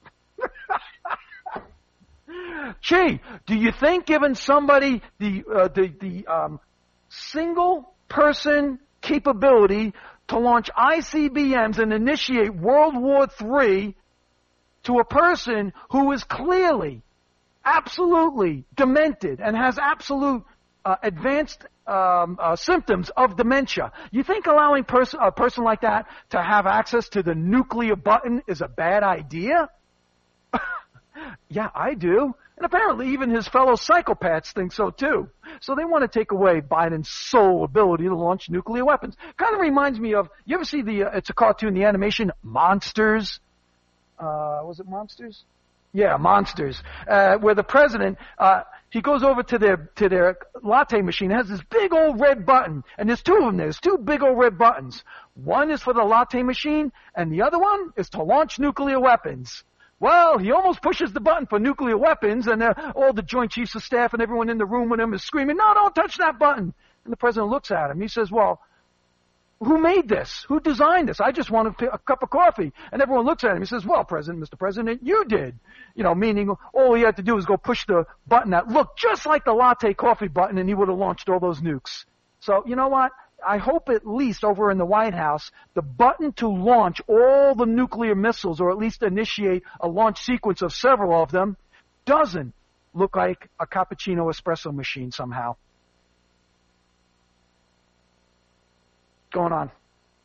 Gee, do you think giving somebody the uh, the, the um, single person capability to launch I C B Ms and initiate World War Three to a person who is clearly, absolutely demented and has absolute uh, advanced um, uh, symptoms of dementia, you think allowing pers- a person like that to have access to the nuclear button is a bad idea? Yeah, I do. And apparently even his fellow psychopaths think so too. So they want to take away Biden's sole ability to launch nuclear weapons. Kind of reminds me of, you ever see the, uh, it's a cartoon, the animation Monsters? Uh, was it Monsters? Yeah, Monsters. Uh, where the president, uh, he goes over to their, to their latte machine, has this big old red button, and there's two of them there, there's two big old red buttons. One is for the latte machine, and the other one is to launch nuclear weapons. Well, he almost pushes the button for nuclear weapons, and uh, all the Joint Chiefs of Staff and everyone in the room with him is screaming, no, don't touch that button. And the president looks at him. He says, well, who made this? Who designed this? I just wanted a cup of coffee. And everyone looks at him. He says, well, President, Mister President, you did. You know, meaning all he had to do was go push the button that looked just like the latte coffee button, and he would have launched all those nukes. So, you know what? I hope at least over in the White House, the button to launch all the nuclear missiles, or at least initiate a launch sequence of several of them, doesn't look like a cappuccino espresso machine somehow. Going on.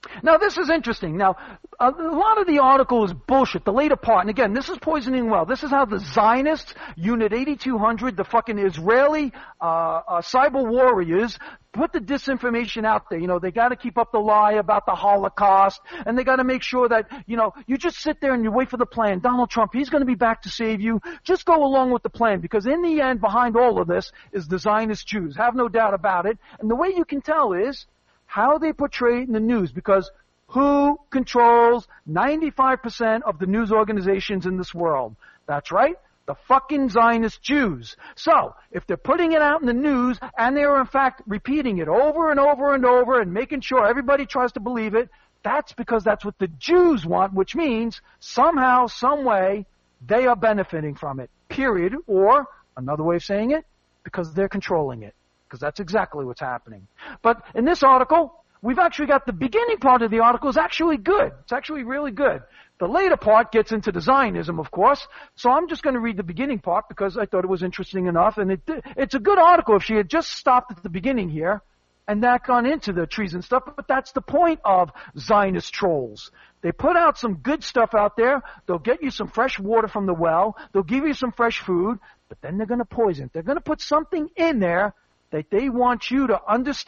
Now, this is interesting. Now, a lot of the article is bullshit, the later part. And again, this is poisoning well. This is how the Zionists, Unit eighty-two hundred, the fucking Israeli uh, uh, cyber warriors, put the disinformation out there. You know, they got to keep up the lie about the Holocaust, and they got to make sure that, you know, you just sit there and you wait for the plan. Donald Trump, he's going to be back to save you. Just go along with the plan, because in the end, behind all of this is the Zionist Jews. Have no doubt about it. And the way you can tell is how they portray it in the news, because who controls ninety-five percent of the news organizations in this world? That's right, the fucking Zionist Jews. So, if they're putting it out in the news, and they're in fact repeating it over and over and over and making sure everybody tries to believe it, that's because that's what the Jews want, which means somehow, some way, they are benefiting from it, period. Or, another way of saying it, because they're controlling it. Because that's exactly what's happening. But in this article, we've actually got the beginning part of the article is actually good. It's actually really good. The later part gets into the Zionism, of course. So I'm just going to read the beginning part because I thought it was interesting enough. And it, it's a good article if she had just stopped at the beginning here and not gone into the treason stuff. But that's the point of Zionist trolls. They put out some good stuff out there. They'll get you some fresh water from the well. They'll give you some fresh food. But then they're going to poison it. They're going to put something in there that they want you to understand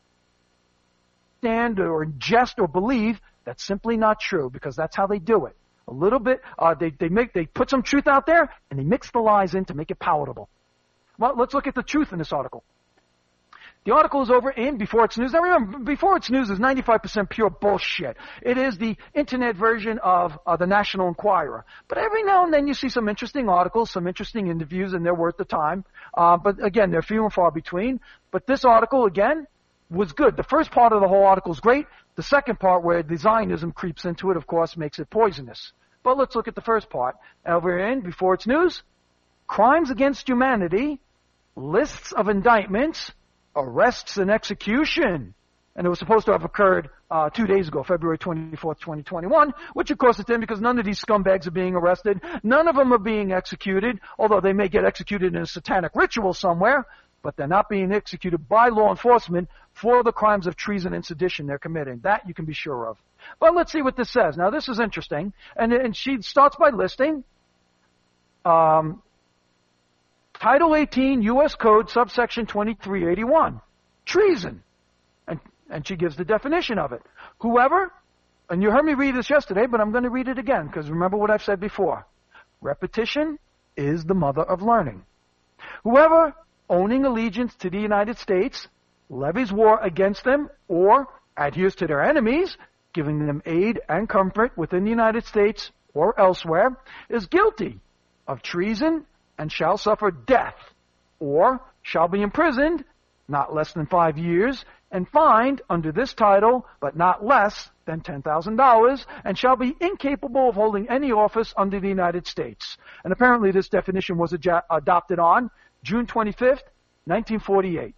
or ingest or believe that's simply not true, because that's how they do it. A little bit, uh, they, they make, they put some truth out there and they mix the lies in to make it palatable. Well, let's look at the truth in this article. The article is over in Before It's News. Now remember, Before It's News is ninety-five percent pure bullshit. It is the internet version of uh, the National Enquirer. But every now and then you see some interesting articles, some interesting interviews, and they're worth the time. Uh, but again, they're few and far between. But this article, again, was good. The first part of the whole article is great. The second part, where the Zionism creeps into it, of course, makes it poisonous. But let's look at the first part. Over in Before It's News, crimes against humanity, lists of indictments, arrests and execution. And it was supposed to have occurred uh, two days ago, February twenty-fourth, twenty twenty-one, which of course it didn't, because none of these scumbags are being arrested. None of them are being executed, although they may get executed in a satanic ritual somewhere, but they're not being executed by law enforcement for the crimes of treason and sedition they're committing. That you can be sure of. But let's see what this says. Now, this is interesting. And, and she starts by listing um, Title eighteen, U S Code, subsection twenty-three eighty-one. Treason. And, and she gives the definition of it. Whoever, and you heard me read this yesterday, but I'm going to read it again, because remember what I've said before. Repetition is the mother of learning. Whoever, owning allegiance to the United States, levies war against them, or adheres to their enemies, giving them aid and comfort within the United States or elsewhere, is guilty of treason and shall suffer death, or shall be imprisoned not less than five years, and fined under this title, but not less than ten thousand dollars, and shall be incapable of holding any office under the United States. And apparently this definition was ad- adopted on June twenty-fifth, nineteen forty-eight.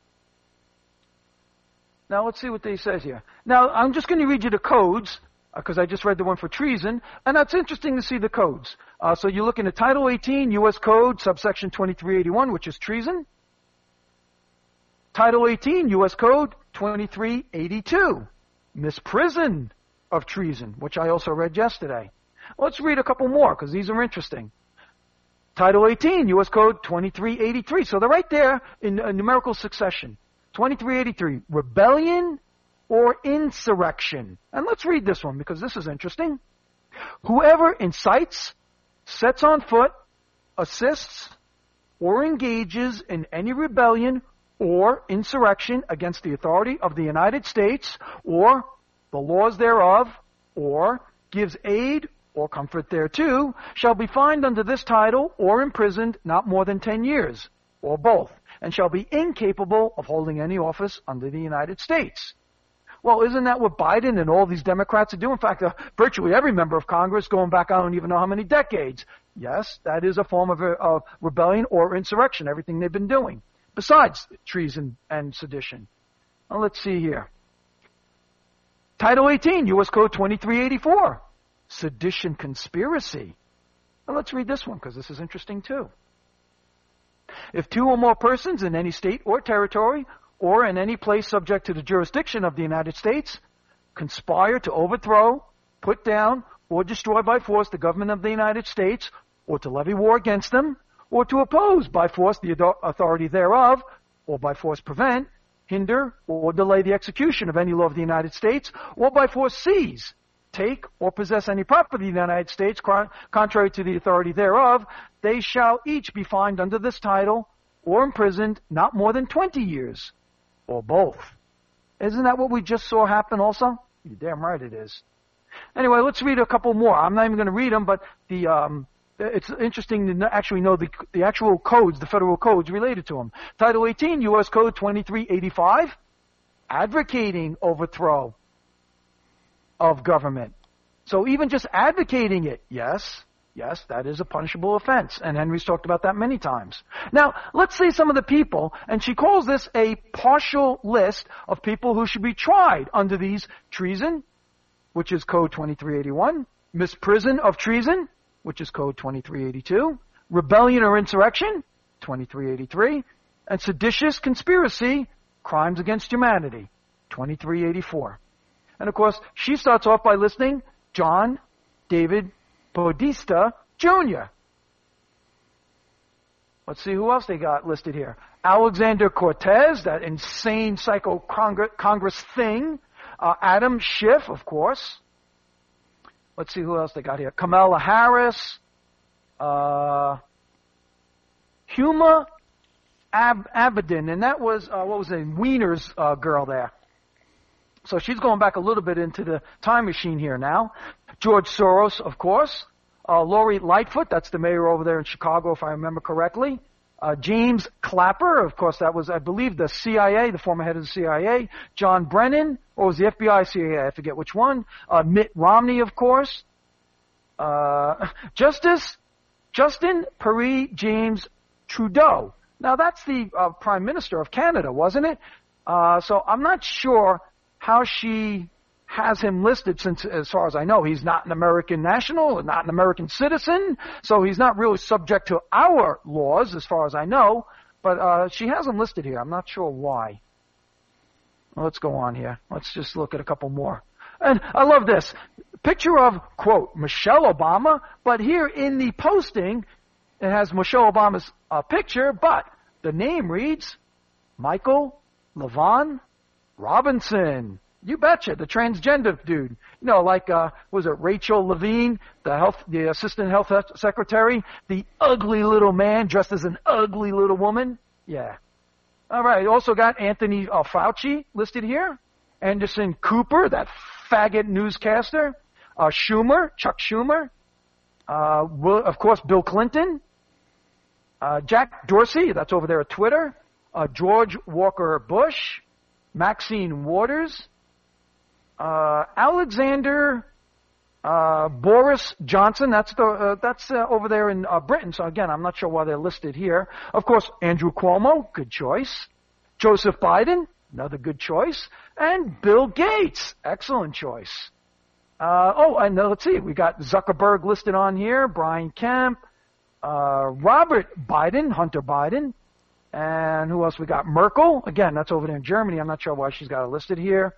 Now let's see what they says here. Now I'm just going to read you the codes, because I just read the one for treason, and that's interesting to see the codes. Uh, so you're looking at Title eighteen, U S Code, subsection twenty-three eighty-one, which is treason. Title eighteen, U S Code, twenty-three eighty-two, misprison of treason, which I also read yesterday. Let's read a couple more, because these are interesting. Title eighteen, U S Code, twenty-three eighty-three. So they're right there in a numerical succession. twenty-three eighty-three, rebellion or insurrection. And let's read this one, because this is interesting. Whoever incites, sets on foot, assists, or engages in any rebellion or insurrection against the authority of the United States or the laws thereof, or gives aid or comfort thereto, shall be fined under this title or imprisoned not more than ten years, or both, and shall be incapable of holding any office under the United States. Well, isn't that what Biden and all these Democrats are doing? In fact, uh, virtually every member of Congress, going back I don't even know how many decades. Yes, that is a form of, uh, of rebellion or insurrection, everything they've been doing, besides treason and sedition. Well, let's see here. Title eighteen, U S Code twenty-three eighty-four, sedition conspiracy. Well, let's read this one, because this is interesting too. If two or more persons in any state or territory or in any place subject to the jurisdiction of the United States conspire to overthrow, put down, or destroy by force the government of the United States, or to levy war against them, or to oppose by force the authority thereof, or by force prevent, hinder, or delay the execution of any law of the United States, or by force seize, take, or possess any property of the United States contrary to the authority thereof, they shall each be fined under this title, or imprisoned not more than twenty years, or both. Isn't that what we just saw happen also? You're damn right it is. Anyway, let's read a couple more. I'm not even going to read them, but the um, it's interesting to actually know the, the actual codes, the federal codes related to them. Title eighteen, U S Code twenty-three eighty-five, advocating overthrow of government. So even just advocating it, yes, yes, that is a punishable offense. And Henry's talked about that many times. Now, let's see some of the people, and she calls this a partial list of people who should be tried under these: treason, which is Code twenty-three eighty-one, misprision of treason, which is Code twenty-three eighty-two, rebellion or insurrection, twenty-three eighty-three, and seditious conspiracy, crimes against humanity, twenty-three eighty-four. And of course, she starts off by listing John David Bautista Junior Let's see who else they got listed here. Alexander Cortez, that insane psycho Congress thing. Uh, Adam Schiff, of course. Let's see who else they got here. Kamala Harris. Uh, Huma Ab- Abedin, and that was, uh, what was it, Wiener's uh, girl there. So she's going back a little bit into the time machine here now. George Soros, of course. Uh, Lori Lightfoot, that's the mayor over there in Chicago, if I remember correctly. Uh, James Clapper, of course, that was, I believe, the C I A, the former head of the C I A. John Brennan, or was the F B I, C I A, I forget which one. Uh, Mitt Romney, of course. Uh, Justice Justin Paris James Trudeau. Now, that's the uh, Prime Minister of Canada, wasn't it? Uh, so I'm not sure how she has him listed, since, as far as I know, he's not an American national, not an American citizen, so he's not really subject to our laws, as far as I know, but uh, she has him listed here. I'm not sure why. Well, let's go on here. Let's just look at a couple more. And I love this. Picture of, quote, Michelle Obama, but here in the posting, it has Michelle Obama's uh, picture, but the name reads Michael LaVaughn Robinson. You betcha, the transgender dude. You know, like, uh, was it Rachel Levine, the health, the assistant health secretary, the ugly little man dressed as an ugly little woman? Yeah. All right. Also got Anthony uh, Fauci listed here. Anderson Cooper, that faggot newscaster. Uh, Schumer, Chuck Schumer. Uh, Will, of course, Bill Clinton. Uh, Jack Dorsey, that's over there at Twitter. Uh, George Walker Bush. Maxine Waters. Uh, Alexander uh, Boris Johnson, that's the uh, that's uh, over there in uh, Britain. So again, I'm not sure why they're listed here. Of course, Andrew Cuomo, good choice. Joseph Biden, another good choice. And Bill Gates, excellent choice. Uh, oh, and uh, let's see, we got Zuckerberg listed on here, Brian Kemp, uh, Robert Biden, Hunter Biden, and who else we got? Merkel, again, that's over there in Germany. I'm not sure why she's got it listed here.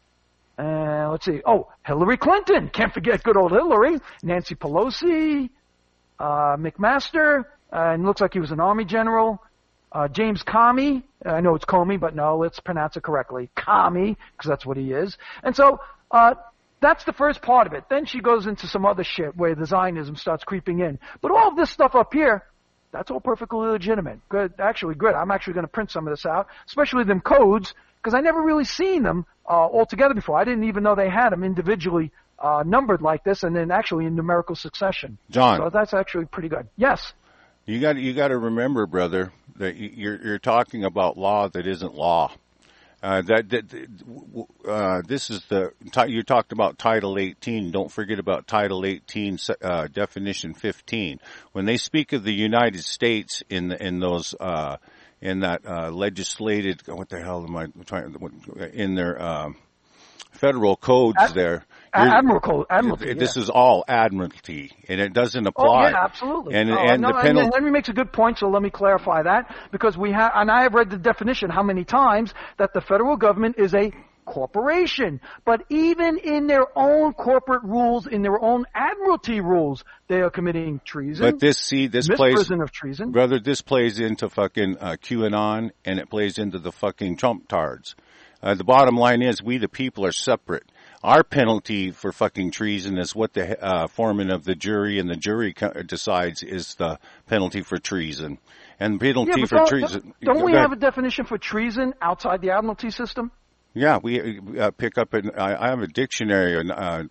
And let's see. Oh, Hillary Clinton. Can't forget good old Hillary. Nancy Pelosi. Uh, McMaster. Uh, and looks like he was an Army general. Uh, James Comey. I know it's Comey, but no, let's pronounce it correctly. Comey, because that's what he is. And so, uh, that's the first part of it. Then she goes into some other shit where the Zionism starts creeping in. But all of this stuff up here, that's all perfectly legitimate. Good. Actually, good. I'm actually going to print some of this out, especially them codes, because I never really seen them uh, all together before. I didn't even know they had them individually uh, numbered like this, and then actually in numerical succession. John, so that's actually pretty good. Yes. You got you got to remember, brother, that you're you're talking about law that isn't law. Uh, that, that uh, this is the you talked about Title eighteen. Don't forget about Title eighteen, uh, Definition fifteen. When they speak of the United States in the, in those uh, in that uh, legislated, what the hell am I trying in their uh, federal codes Ad, there? Admiral code, Admiralty. This yeah. is all Admiralty, and it doesn't apply. Oh yeah, absolutely. And oh, and no, the penalty. And Henry makes a good point, so let me clarify that, because we have, and I have read the definition how many times that the federal government is a corporation. But even in their own corporate rules, in their own admiralty rules, they are committing treason. But this, see, this plays, misprision of treason. brother, this plays into fucking uh, QAnon, and it plays into the fucking Trump tards. Uh, the bottom line is, we the people are separate. Our penalty for fucking treason is what the uh, foreman of the jury and the jury co- decides is the penalty for treason. And the penalty yeah, but for don't, treason. Don't we Go have a ahead. definition for treason outside the admiralty system? Yeah, we uh, pick up an. I, I have a dictionary uh,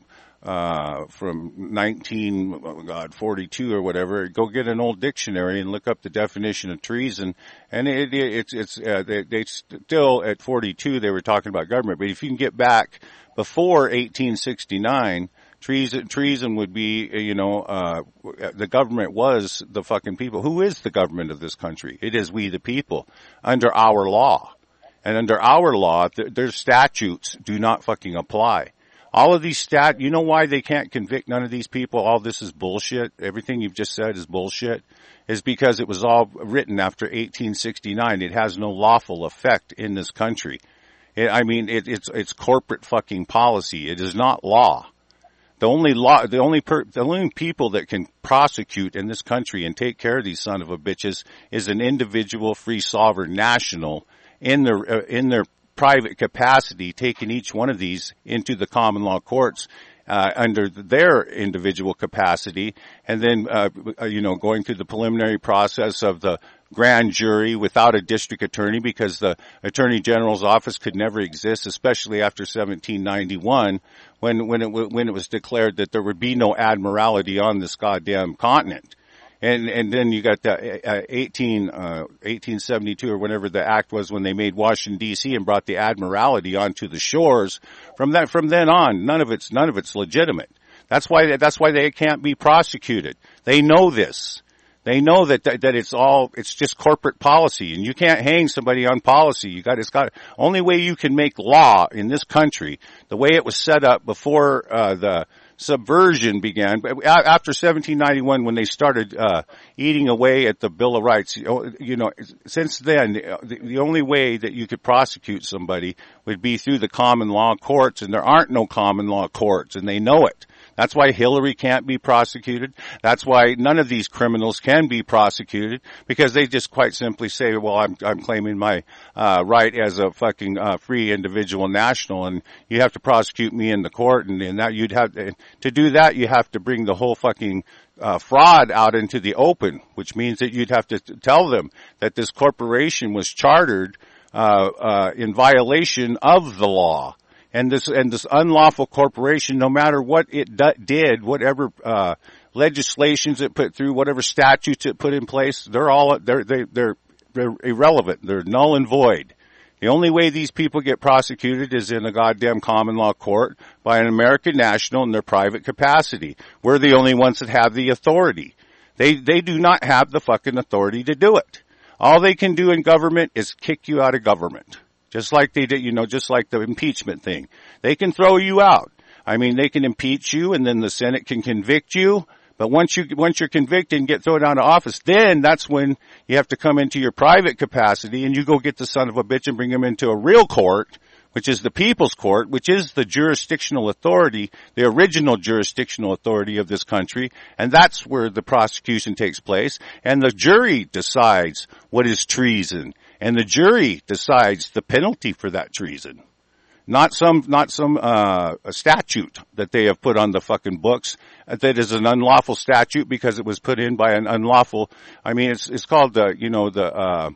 uh, from nineteen oh God forty-two or whatever. Go get an old dictionary and look up the definition of treason. And it, it, it's it's uh, they, they still at forty-two they were talking about government. But if you can get back before eighteen sixty-nine, treason treason would be, you know, uh, the government was the fucking people. Who is the government of this country? It is we the people under our law. And under our law, th- their statutes do not fucking apply. All of these stat, you know why they can't convict none of these people? All this is bullshit. Everything you've just said is bullshit. Is because it was all written after eighteen sixty-nine. It has no lawful effect in this country. It, I mean, it, it's it's corporate fucking policy. It is not law. The only law, the only per, the only people that can prosecute in this country and take care of these son of a bitches is an individual, free, sovereign national in their uh, in their private capacity, taking each one of these into the common law courts uh, under their individual capacity, and then uh, you know going through the preliminary process of the grand jury without a district attorney, because the attorney general's office could never exist, especially after seventeen ninety-one, when when it when it was declared that there would be no admiralty on this goddamn continent. And and then you got the uh, eighteen uh, eighteen seventy-two or whatever the act was when they made Washington D C and brought the admiralty onto the shores. From that from then on, none of it's none of it's legitimate. That's why that's why they can't be prosecuted. They know this. They know that that, that it's all it's just corporate policy, and you can't hang somebody on policy. You got it's got only way you can make law in this country, the way it was set up before uh, the subversion began. After seventeen ninety-one, when they started uh, eating away at the Bill of Rights, you know, since then, the, the only way that you could prosecute somebody would be through the common law courts, and there aren't no common law courts, and they know it. That's why Hillary can't be prosecuted. That's why none of these criminals can be prosecuted, because they just quite simply say, well, I'm, I'm claiming my uh, right as a fucking uh, free individual national, and you have to prosecute me in the court, and, and that you'd have to, to do that, you have to bring the whole fucking uh, fraud out into the open, which means that you'd have to tell them that this corporation was chartered uh, uh, in violation of the law. And this and this unlawful corporation, no matter what it d- did, whatever uh, legislations it put through, whatever statutes it put in place, they're all they're they, they're they're irrelevant. They're null and void. The only way these people get prosecuted is in a goddamn common law court by an American national in their private capacity. We're the only ones that have the authority. They they do not have the fucking authority to do it. All they can do in government is kick you out of government. Just like they did, you know, just like the impeachment thing. They can throw you out. I mean, they can impeach you, and then the Senate can convict you. But once you, once you're convicted and get thrown out of office, then that's when you have to come into your private capacity, and you go get the son of a bitch and bring him into a real court, which is the people's court, which is the jurisdictional authority, the original jurisdictional authority of this country. And that's where the prosecution takes place. And the jury decides what is treason. And the jury decides the penalty for that treason. Not some, not some, uh, a statute that they have put on the fucking books that is an unlawful statute because it was put in by an unlawful, I mean, it's, it's called the, you know, the, uh,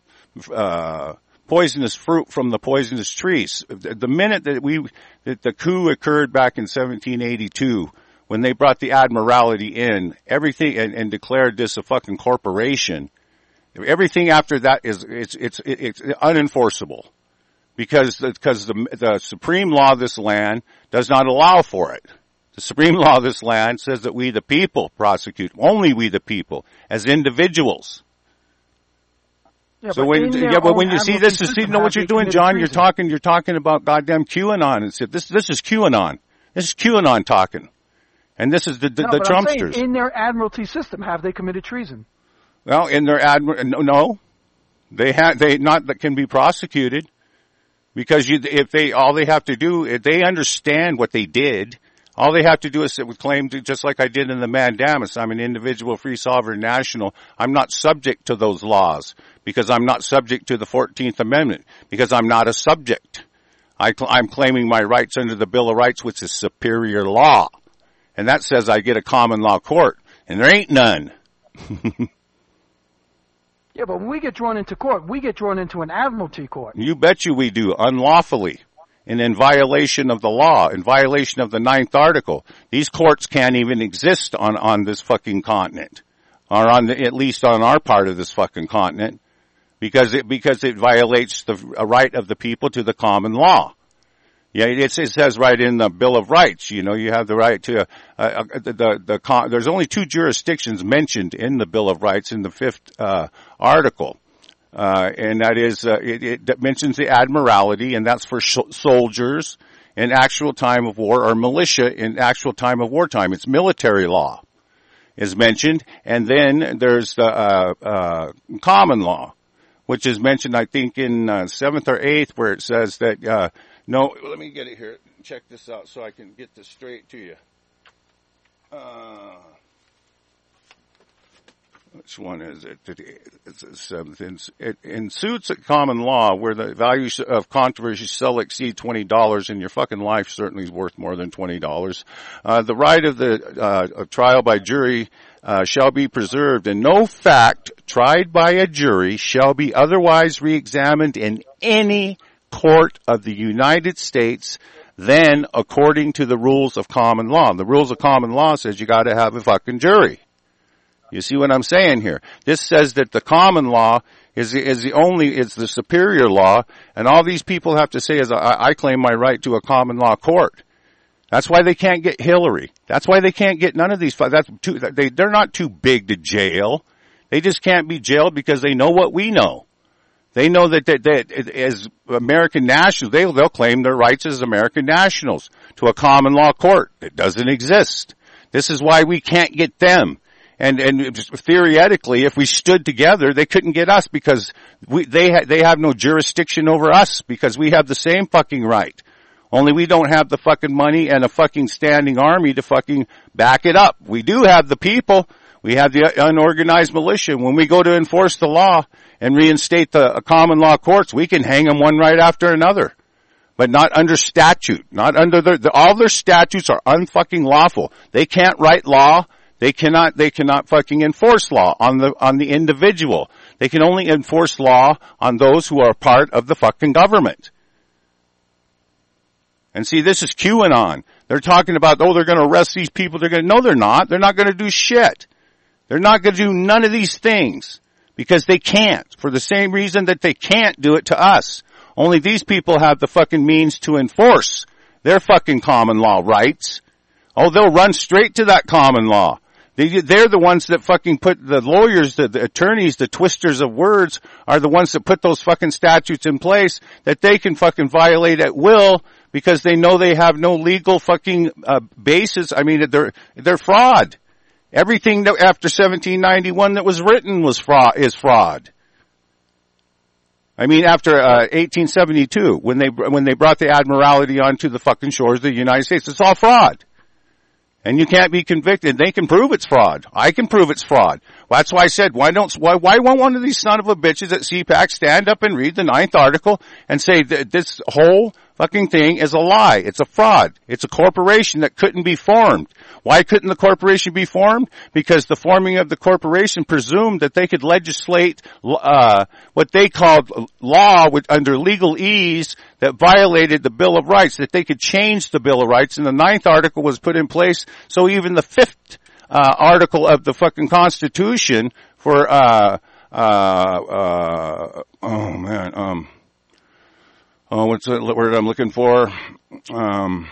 uh, poisonous fruit from the poisonous trees. The minute that we, that the coup occurred back in seventeen eighty-two, when they brought the admiralty in, everything, and, and declared this a fucking corporation, everything after that is it's it's it's unenforceable, because because the the supreme law of this land does not allow for it. The supreme law of this land says that we the people prosecute, only we the people as individuals. Yeah, so but when in yeah, but own when you see this, you see, you know what you're doing, John? You're talking you're talking about goddamn QAnon, and said this this is QAnon. This is QAnon talking, and this is the the, no, the but I'm Trumpsters. saying in their admiralty system, have they committed treason? Well, in their admir, no, no, they have, they not that can be prosecuted. Because you, if they, all they have to do, if they understand what they did, all they have to do is sit with claim to, just like I did in the mandamus. I'm an individual, free, sovereign, national. I'm not subject to those laws because I'm not subject to the fourteenth Amendment because I'm not a subject. I, I'm claiming my rights under the Bill of Rights, which is superior law. And that says I get a common law court. And there ain't none. Yeah, but when we get drawn into court, we get drawn into an admiralty court. You bet you we do, unlawfully. And in violation of the law, in violation of the ninth article. These courts can't even exist on, on this fucking continent. Or on the, at least on our part of this fucking continent. Because it, because it violates the right of the people to the common law. Yeah, it, it says right in the Bill of Rights, you know, you have the right to, uh, uh, the, the, the, there's only two jurisdictions mentioned in the Bill of Rights in the fifth, uh, article. Uh, and that is, uh, it, it mentions the admiralty, and that's for sh- soldiers in actual time of war, or militia in actual time of wartime. It's military law is mentioned, and then there's the, uh, uh, common law, which is mentioned, I think, in, uh, seventh or eighth, where it says that, uh, no, let me get it here. Check this out so I can get this straight to you. Uh, which one is it? It's the seventh. It, in suits at common law where the value of controversy shall exceed twenty dollars, and your fucking life certainly is worth more than twenty dollars, uh, the right of the uh, of trial by jury uh, shall be preserved, and no fact tried by a jury shall be otherwise re-examined in any court of the United States than according to the rules of common law. And the rules of common law says you got to have a fucking jury. You see what I'm saying here? This says that the common law is is the only, it's the superior law, and all these people have to say is I, I claim my right to a common law court. That's why they can't get Hillary. That's why they can't get none of these. That's too, they they're not too big to jail. They just can't be jailed because they know what we know. They know that, that, that as American nationals, they, they'll claim their rights as American nationals to a common law court. It doesn't exist. This is why we can't get them. And, and theoretically, if we stood together, they couldn't get us because we, they, ha, they have no jurisdiction over us because we have the same fucking right. Only we don't have the fucking money and a fucking standing army to fucking back it up. We do have the people. We have the unorganized militia. When we go to enforce the law and reinstate the uh, common law courts, we can hang them one right after another. But not under statute. Not under their, the, all their statutes are unfucking lawful. They can't write law. They cannot, they cannot fucking enforce law on the, on the individual. They can only enforce law on those who are part of the fucking government. And see, this is QAnon. They're talking about, oh, they're gonna arrest these people. They're gonna, no, they're not. They're not gonna do shit. They're not going to do none of these things because they can't, for the same reason that they can't do it to us. Only these people have the fucking means to enforce their fucking common law rights. Oh, they'll run straight to that common law. They, they're the ones that fucking put the lawyers, the, the attorneys, the twisters of words are the ones that put those fucking statutes in place that they can fucking violate at will because they know they have no legal fucking uh, basis. I mean, they're, they're fraud. Everything that after seventeen ninety-one that was written was fraud, is fraud. I mean, after uh, eighteen seventy-two, when they when they brought the Admiralty onto the fucking shores of the United States, it's all fraud. And you can't be convicted. They can prove it's fraud. I can prove it's fraud. Well, that's why I said, why don't, why, why won't one of these son of a bitches at C PAC stand up and read the ninth article and say that this whole fucking thing is a lie. It's a fraud. It's a corporation that couldn't be formed. Why couldn't the corporation be formed? Because the forming of the corporation presumed that they could legislate, uh, what they called law with, under legal ease that violated the Bill of Rights, that they could change the Bill of Rights, and the ninth article was put in place so even the fifth uh, article of the fucking Constitution for, uh, uh, uh, oh man, um, oh, what's the word I'm looking for? Um,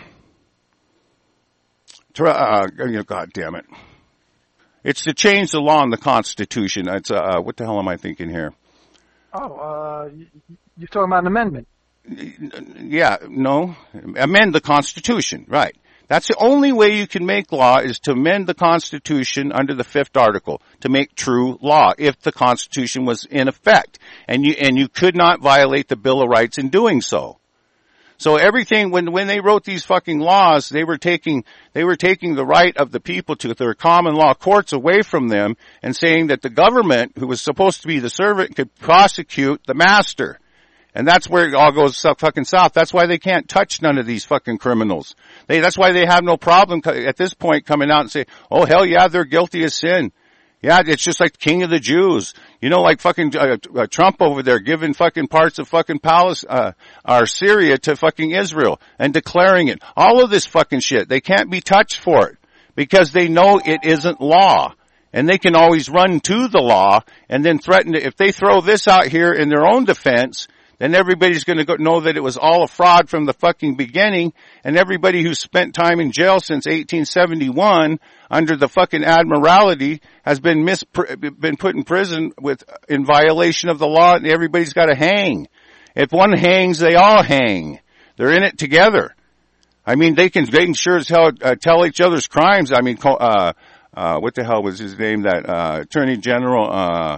uh, God damn it. It's to change the law in the Constitution. It's, uh, what the hell am I thinking here? Oh, uh, you're talking about an amendment. Yeah, no. Amend the Constitution, right. That's the only way you can make law is to amend the Constitution under the fifth article to make true law if the Constitution was in effect. And you, and you could not violate the Bill of Rights in doing so. So everything, when, when they wrote these fucking laws, they were taking, they were taking the right of the people to their common law courts away from them and saying that the government, who was supposed to be the servant, could prosecute the master. And that's where it all goes so fucking south. That's why they can't touch none of these fucking criminals. They, that's why they have no problem co- at this point coming out and say, oh hell yeah, they're guilty of sin. Yeah, it's just like King of the Jews. You know, like fucking uh, uh, Trump over there giving fucking parts of fucking Palestine, uh, or Syria to fucking Israel and declaring it. All of this fucking shit. They can't be touched for it because they know it isn't law. And they can always run to the law and then threaten to, if they throw this out here in their own defense, then everybody's going to go know that it was all a fraud from the fucking beginning, and everybody who's spent time in jail since eighteen seventy-one under the fucking Admiralty has been mis been put in prison with in violation of the law, and everybody's got to hang. If one hangs, they all hang. They're in it together. I mean, they can they can sure as hell uh, tell each other's crimes. I mean, uh, uh, what the hell was his name? That uh, Attorney General. Uh,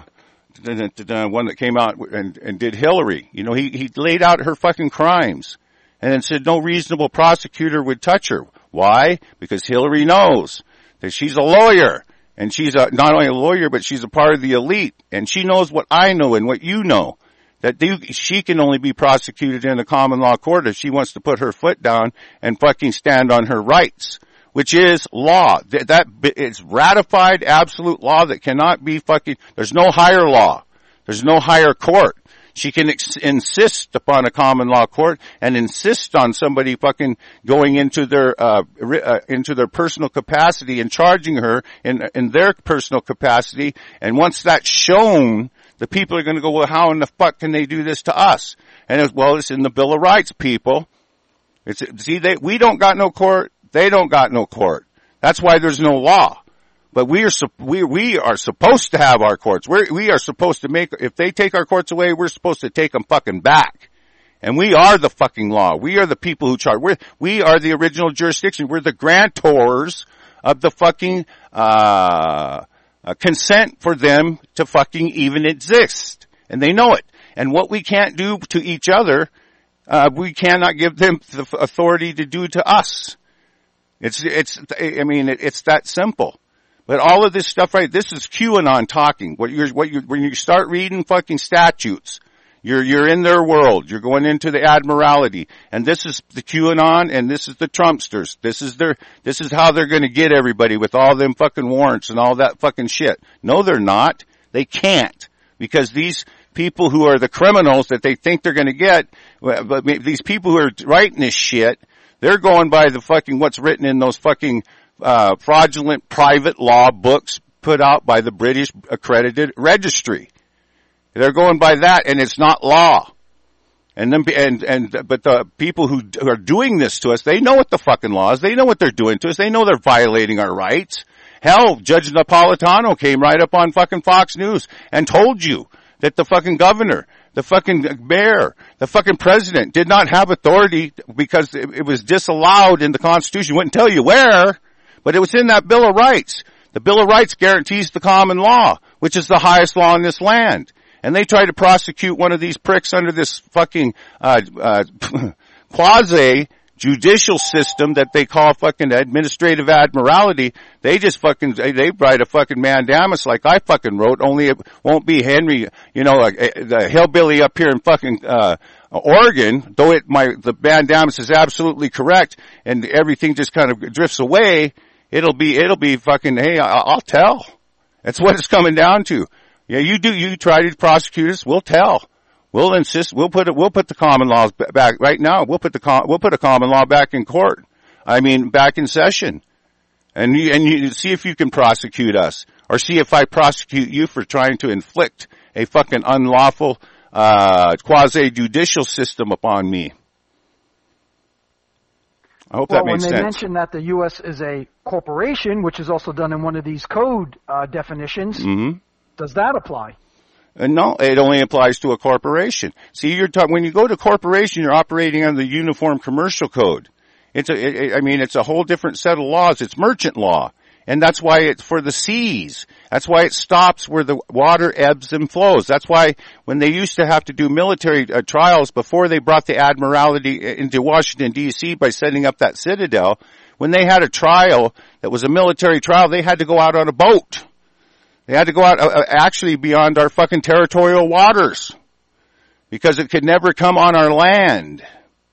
The one that came out and, and did Hillary. You know, he, he laid out her fucking crimes and then said no reasonable prosecutor would touch her. Why? Because Hillary knows that she's a lawyer, and she's a, not only a lawyer, but she's a part of the elite, and she knows what I know and what you know, that they, she can only be prosecuted in a common law court if she wants to put her foot down and fucking stand on her rights, which is law. That, that is ratified absolute law that cannot be fucking, there's no higher law. There's no higher court. She can ex- insist upon a common law court and insist on somebody fucking going into their, uh, uh, into their personal capacity and charging her in, in their personal capacity. And once that's shown, the people are going to go, well, how in the fuck can they do this to us? And it's, well, it's in the Bill of Rights, people. It's, see, they, we don't got no court. They don't got no court. That's why there's no law. But we are, we, we are supposed to have our courts. We're, we are supposed to make, if they take our courts away, we're supposed to take them fucking back. And we are the fucking law. We are the people who charge. We're, we are the original jurisdiction. We're the grantors of the fucking, uh, uh, consent for them to fucking even exist. And they know it. And what we can't do to each other, uh, we cannot give them the authority to do to us. It's, it's, I mean, it's that simple. But all of this stuff, right, this is QAnon talking. What you're, what you, when you start reading fucking statutes, you're, you're in their world. You're going into the Admiralty. And this is the QAnon and this is the Trumpsters. This is their, this is how they're gonna get everybody with all them fucking warrants and all that fucking shit. No, they're not. They can't. Because these people who are the criminals that they think they're gonna get, but these people who are writing this shit, they're going by the fucking what's written in those fucking uh fraudulent private law books put out by the British accredited registry. They're going by that, and it's not law. And then and and but the people who are doing this to us, they know what the fucking law is. They know what they're doing to us. They know they're violating our rights. Hell, Judge Napolitano came right up on fucking Fox News and told you that the fucking governor, the fucking mayor, the fucking president did not have authority because it, it was disallowed in the Constitution. Wouldn't tell you where, but it was in that Bill of Rights. The Bill of Rights guarantees the common law, which is the highest law in this land. And they try to prosecute one of these pricks under this fucking uh, uh quasi judicial system that they call fucking administrative admiralty. They just fucking, they, they write a fucking mandamus like I fucking wrote, only it won't be Henry, you know, like the hillbilly up here in fucking, uh, Oregon, though it, my, the mandamus is absolutely correct and everything just kind of drifts away. It'll be, it'll be fucking, hey, I'll, I'll tell. That's what it's coming down to. Yeah, you do, you try to prosecute us, we'll tell. We'll insist. We'll put it. We'll put the common laws back right now. We'll put the com, we'll put a common law back in court. I mean, back in session, and you and you see if you can prosecute us, or see if I prosecute you for trying to inflict a fucking unlawful uh quasi judicial system upon me. I hope well, that makes sense. Well, when they mention that the U S is a corporation, which is also done in one of these code uh, definitions, mm-hmm. does that apply? Uh, no, it only applies to a corporation. See, you're talking, when you go to corporation, you're operating under the Uniform Commercial Code. It's a, it, I mean, it's a whole different set of laws. It's merchant law. And that's why it's for the seas. That's why it stops where the water ebbs and flows. That's why when they used to have to do military uh, trials before they brought the Admiralty into Washington, D C by setting up that citadel, when they had a trial that was a military trial, they had to go out on a boat. They had to go out uh, actually beyond our fucking territorial waters because it could never come on our land.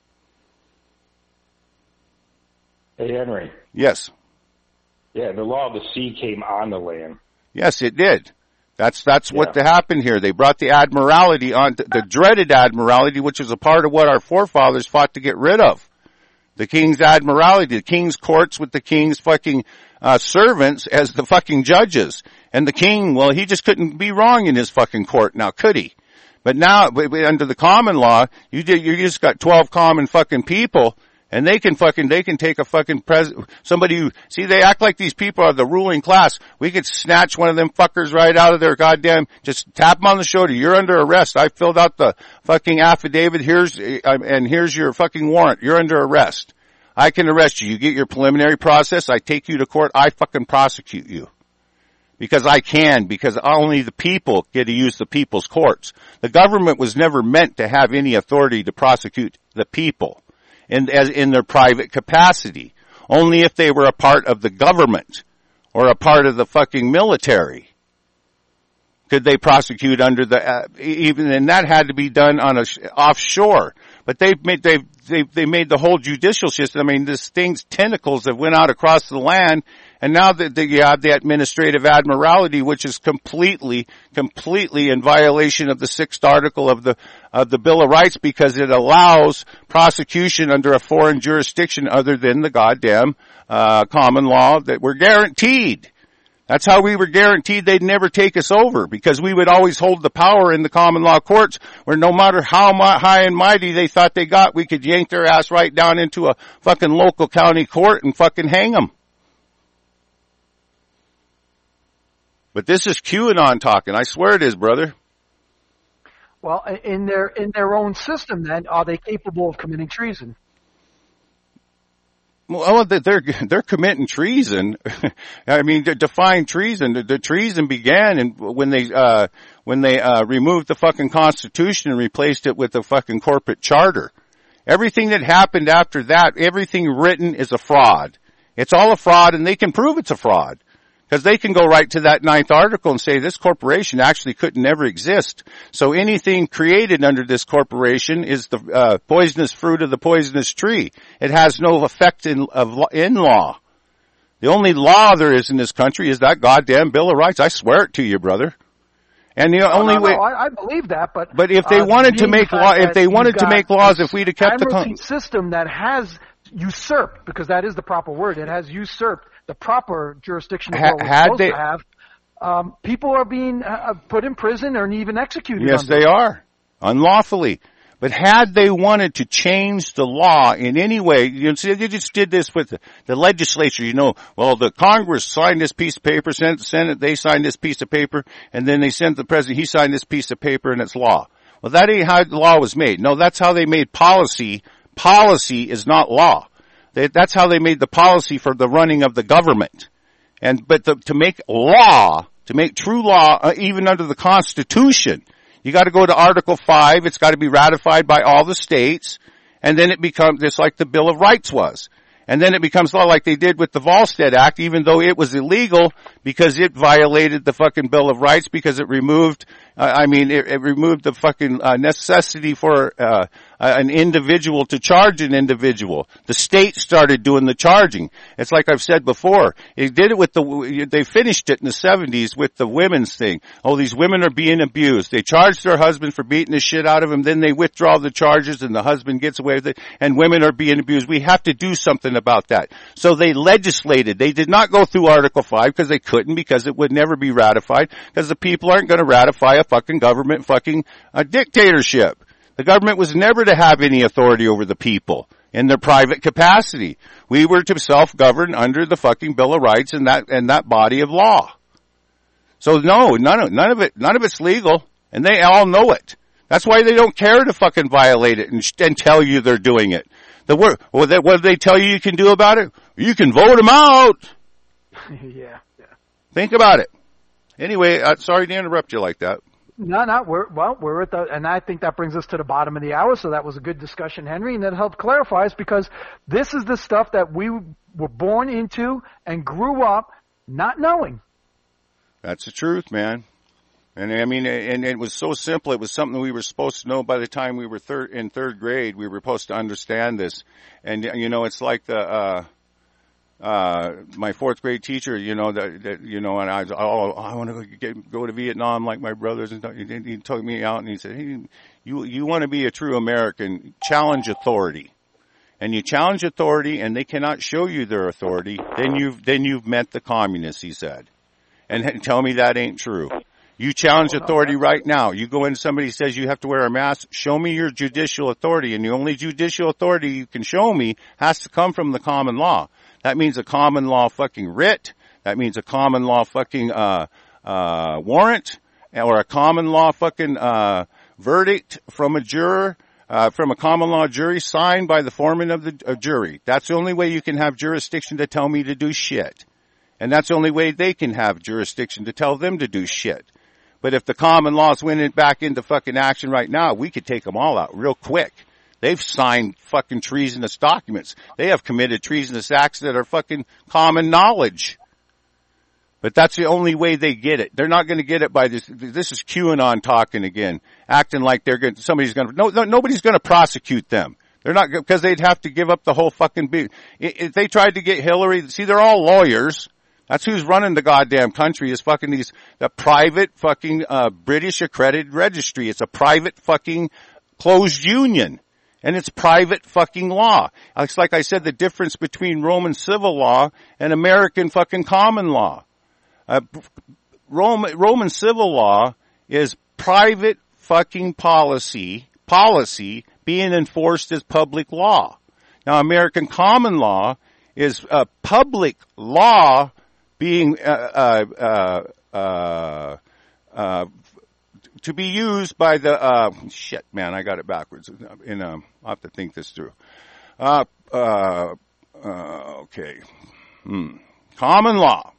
Hey, Henry. Yes. Yeah, the law of the sea came on the land. Yes, it did. That's that's Yeah. what happened here. They brought the Admiralty on, the dreaded Admiralty, which was a part of what our forefathers fought to get rid of. The King's Admiralty, the King's courts with the King's fucking uh, servants as the fucking judges. And the King, well, he just couldn't be wrong in his fucking court now, could he? But now, under the common law, you did, you just got twelve common fucking people. And they can fucking, they can take a fucking pres, somebody who, see, they act like these people are the ruling class. We could snatch one of them fuckers right out of their goddamn, just tap them on the shoulder. You're under arrest. I filled out the fucking affidavit. Here's, and here's your fucking warrant. You're under arrest. I can arrest you. You get your preliminary process. I take you to court. I fucking prosecute you. Because I can, because only the people get to use the people's courts. The government was never meant to have any authority to prosecute the people. In, as in their private capacity. Only if they were a part of the government or a part of the fucking military could they prosecute under the, uh, even, and that had to be done on a, offshore. But they've made, they've, they they made the whole judicial system. I mean, this thing's tentacles have went out across the land, and now that you have the administrative admiralty, which is completely, completely in violation of the sixth article of the of the Bill of Rights, because it allows prosecution under a foreign jurisdiction other than the goddamn uh common law that we're guaranteed. That's how we were guaranteed they'd never take us over, because we would always hold the power in the common law courts where no matter how high and mighty they thought they got, we could yank their ass right down into a fucking local county court and fucking hang them. But this is QAnon talking. I swear it is, brother. Well, in their in their own system, then, are they capable of committing treason? Well, they're they're committing treason. I mean, to define treason, the, the treason began in, when they uh when they uh removed the fucking Constitution and replaced it with a fucking corporate charter. Everything that happened after that, everything written is a fraud. It's all a fraud, and they can prove it's a fraud. Because they can go right to that ninth article and say this corporation actually could never exist. So anything created under this corporation is the uh, poisonous fruit of the poisonous tree. It has no effect in, of, in law. The only law there is in this country is that goddamn Bill of Rights. I swear it to you, brother. And the oh, only no, way, no, I, I believe that, but but if they uh, wanted to make law, if they wanted to make laws, if we'd have kept the con- system that has usurped, because that is the proper word, it has usurped the proper jurisdiction of ha- what we're had supposed they, to have. Um, people are being uh, put in prison or even executed. Yes, under they it. are unlawfully. But had they wanted to change the law in any way, you know, see, they just did this with the, the legislature. You know, well, the Congress signed this piece of paper, sent the Senate, they signed this piece of paper, and then they sent the president, he signed this piece of paper, and it's law. Well, that ain't how the law was made. No, that's how they made policy. Policy is not law. They, that's how they made the policy for the running of the government. And, but the, to make law, to make true law, uh, even under the Constitution, you gotta go to Article five, it's gotta be ratified by all the states, and then it becomes just like the Bill of Rights was. And then it becomes law like they did with the Volstead Act, even though it was illegal because it violated the fucking Bill of Rights, because it removed, uh, I mean, it, it removed the fucking uh, necessity for uh, an individual to charge an individual. The state started doing the charging. It's like I've said before. It did it with the, they finished it in the seventies with the women's thing. Oh, these women are being abused. They charge their husband for beating the shit out of them, then they withdraw the charges and the husband gets away with it, and women are being abused. We have to do something about that. So they legislated. They did not go through Article five because they couldn't, because it would never be ratified, because the people aren't going to ratify a fucking government fucking uh, dictatorship. The government was never to have any authority over the people in their private capacity. We were to self-govern under the fucking Bill of Rights and that, and that body of law. So no, none of, none of it, none of it's legal, and they all know it. That's why they don't care to fucking violate it and, and tell you they're doing it. The word, well, what do they tell you you can do about it? You can vote them out. yeah, yeah. Think about it. Anyway, uh, sorry to interrupt you like that. No, no, we're, well, we're at the, and I think that brings us to the bottom of the hour, so that was a good discussion, Henry, and that helped clarify us because this is the stuff that we were born into and grew up not knowing. That's the truth, man. And I mean, and it was so simple. It was something we were supposed to know by the time we were third, in third grade. We were supposed to understand this. And, you know, it's like the, uh, Uh, my fourth grade teacher, you know, that, that you know, and I was, oh, I want to get, go to Vietnam like my brothers, and he took me out and he said, hey, you, you want to be a true American, challenge authority. And you challenge authority and they cannot show you their authority, then you've, then you've met the communists, he said. And tell me that ain't true. You challenge authority right now. You go in, somebody says you have to wear a mask, show me your judicial authority, and the only judicial authority you can show me has to come from the common law. That means a common law fucking writ. That means a common law fucking, uh, uh, warrant or a common law fucking, uh, verdict from a juror, uh, from a common law jury signed by the foreman of the uh, jury. That's the only way you can have jurisdiction to tell me to do shit. And that's the only way they can have jurisdiction to tell them to do shit. But if the common laws went in back into fucking action right now, we could take them all out real quick. They've signed fucking treasonous documents. They have committed treasonous acts that are fucking common knowledge. But that's the only way they get it. They're not going to get it by this. This is QAnon talking again, acting like they're going. Somebody's going to. No, no, nobody's going to prosecute them. They're not, because they'd have to give up the whole fucking. Be- if they tried to get Hillary, see, they're all lawyers. That's who's running the goddamn country. Is fucking these the private fucking uh British accredited registry. It's a private fucking closed union. And it's private fucking law. It's like I said, the difference between Roman civil law and American fucking common law. Uh, Roman, Roman civil law is private fucking policy, policy being enforced as public law. Now, American common law is uh, public law being uh, uh, uh, uh, uh, to be used by the, uh, shit, man, I got it backwards. In, um, I'll have to think this through. Uh, uh, uh, okay. Hmm. Common law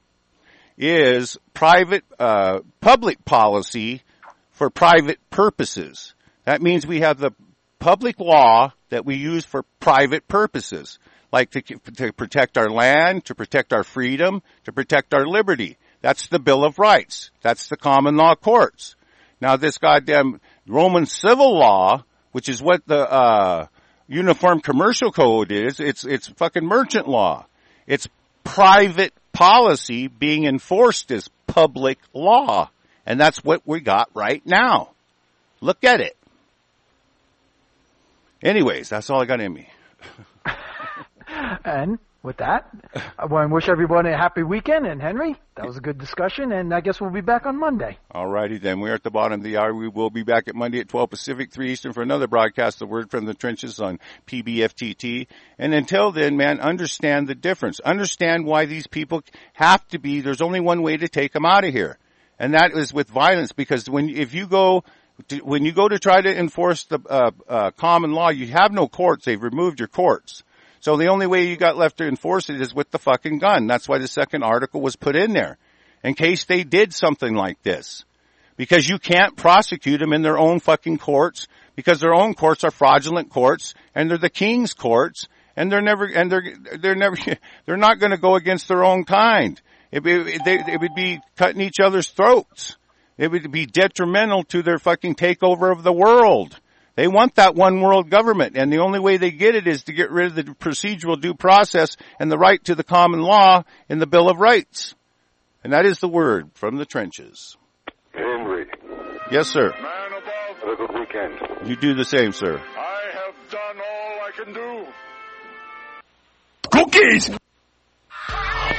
is private, uh, public policy for private purposes. That means we have the public law that we use for private purposes, like to, to protect our land, to protect our freedom, to protect our liberty. That's the Bill of Rights. That's the common law courts. Now this goddamn Roman civil law, which is what the, uh, Uniform Commercial Code is, it's, it's fucking merchant law. It's private policy being enforced as public law. And that's what we got right now. Look at it. Anyways, that's all I got in me. And with that, I want to wish everyone a happy weekend. And Henry, that was a good discussion, and I guess we'll be back on Monday. All righty then. We're at the bottom of the hour. We will be back at Monday at twelve Pacific, three Eastern for another broadcast of Word from the Trenches on P B F T T. And until then, man, understand the difference. Understand why these people have to be, there's only one way to take them out of here. And that is with violence, because when, if you go, to, when you go to try to enforce the, uh, uh, common law, you have no courts. They've removed your courts. So the only way you got left to enforce it is with the fucking gun. That's why the second article was put in there. In case they did something like this. Because you can't prosecute them in their own fucking courts, because their own courts are fraudulent courts, and they're the king's courts, and they're never, and they're, they're never, they're not gonna go against their own kind. It, it, they, it would be cutting each other's throats. It would be detrimental to their fucking takeover of the world. They want that one world government, and the only way they get it is to get rid of the procedural due process and the right to the common law in the Bill of Rights. And that is the word from the trenches. Henry. Yes, sir. Man above. Have a good weekend. You do the same, sir. I have done all I can do. Cookies!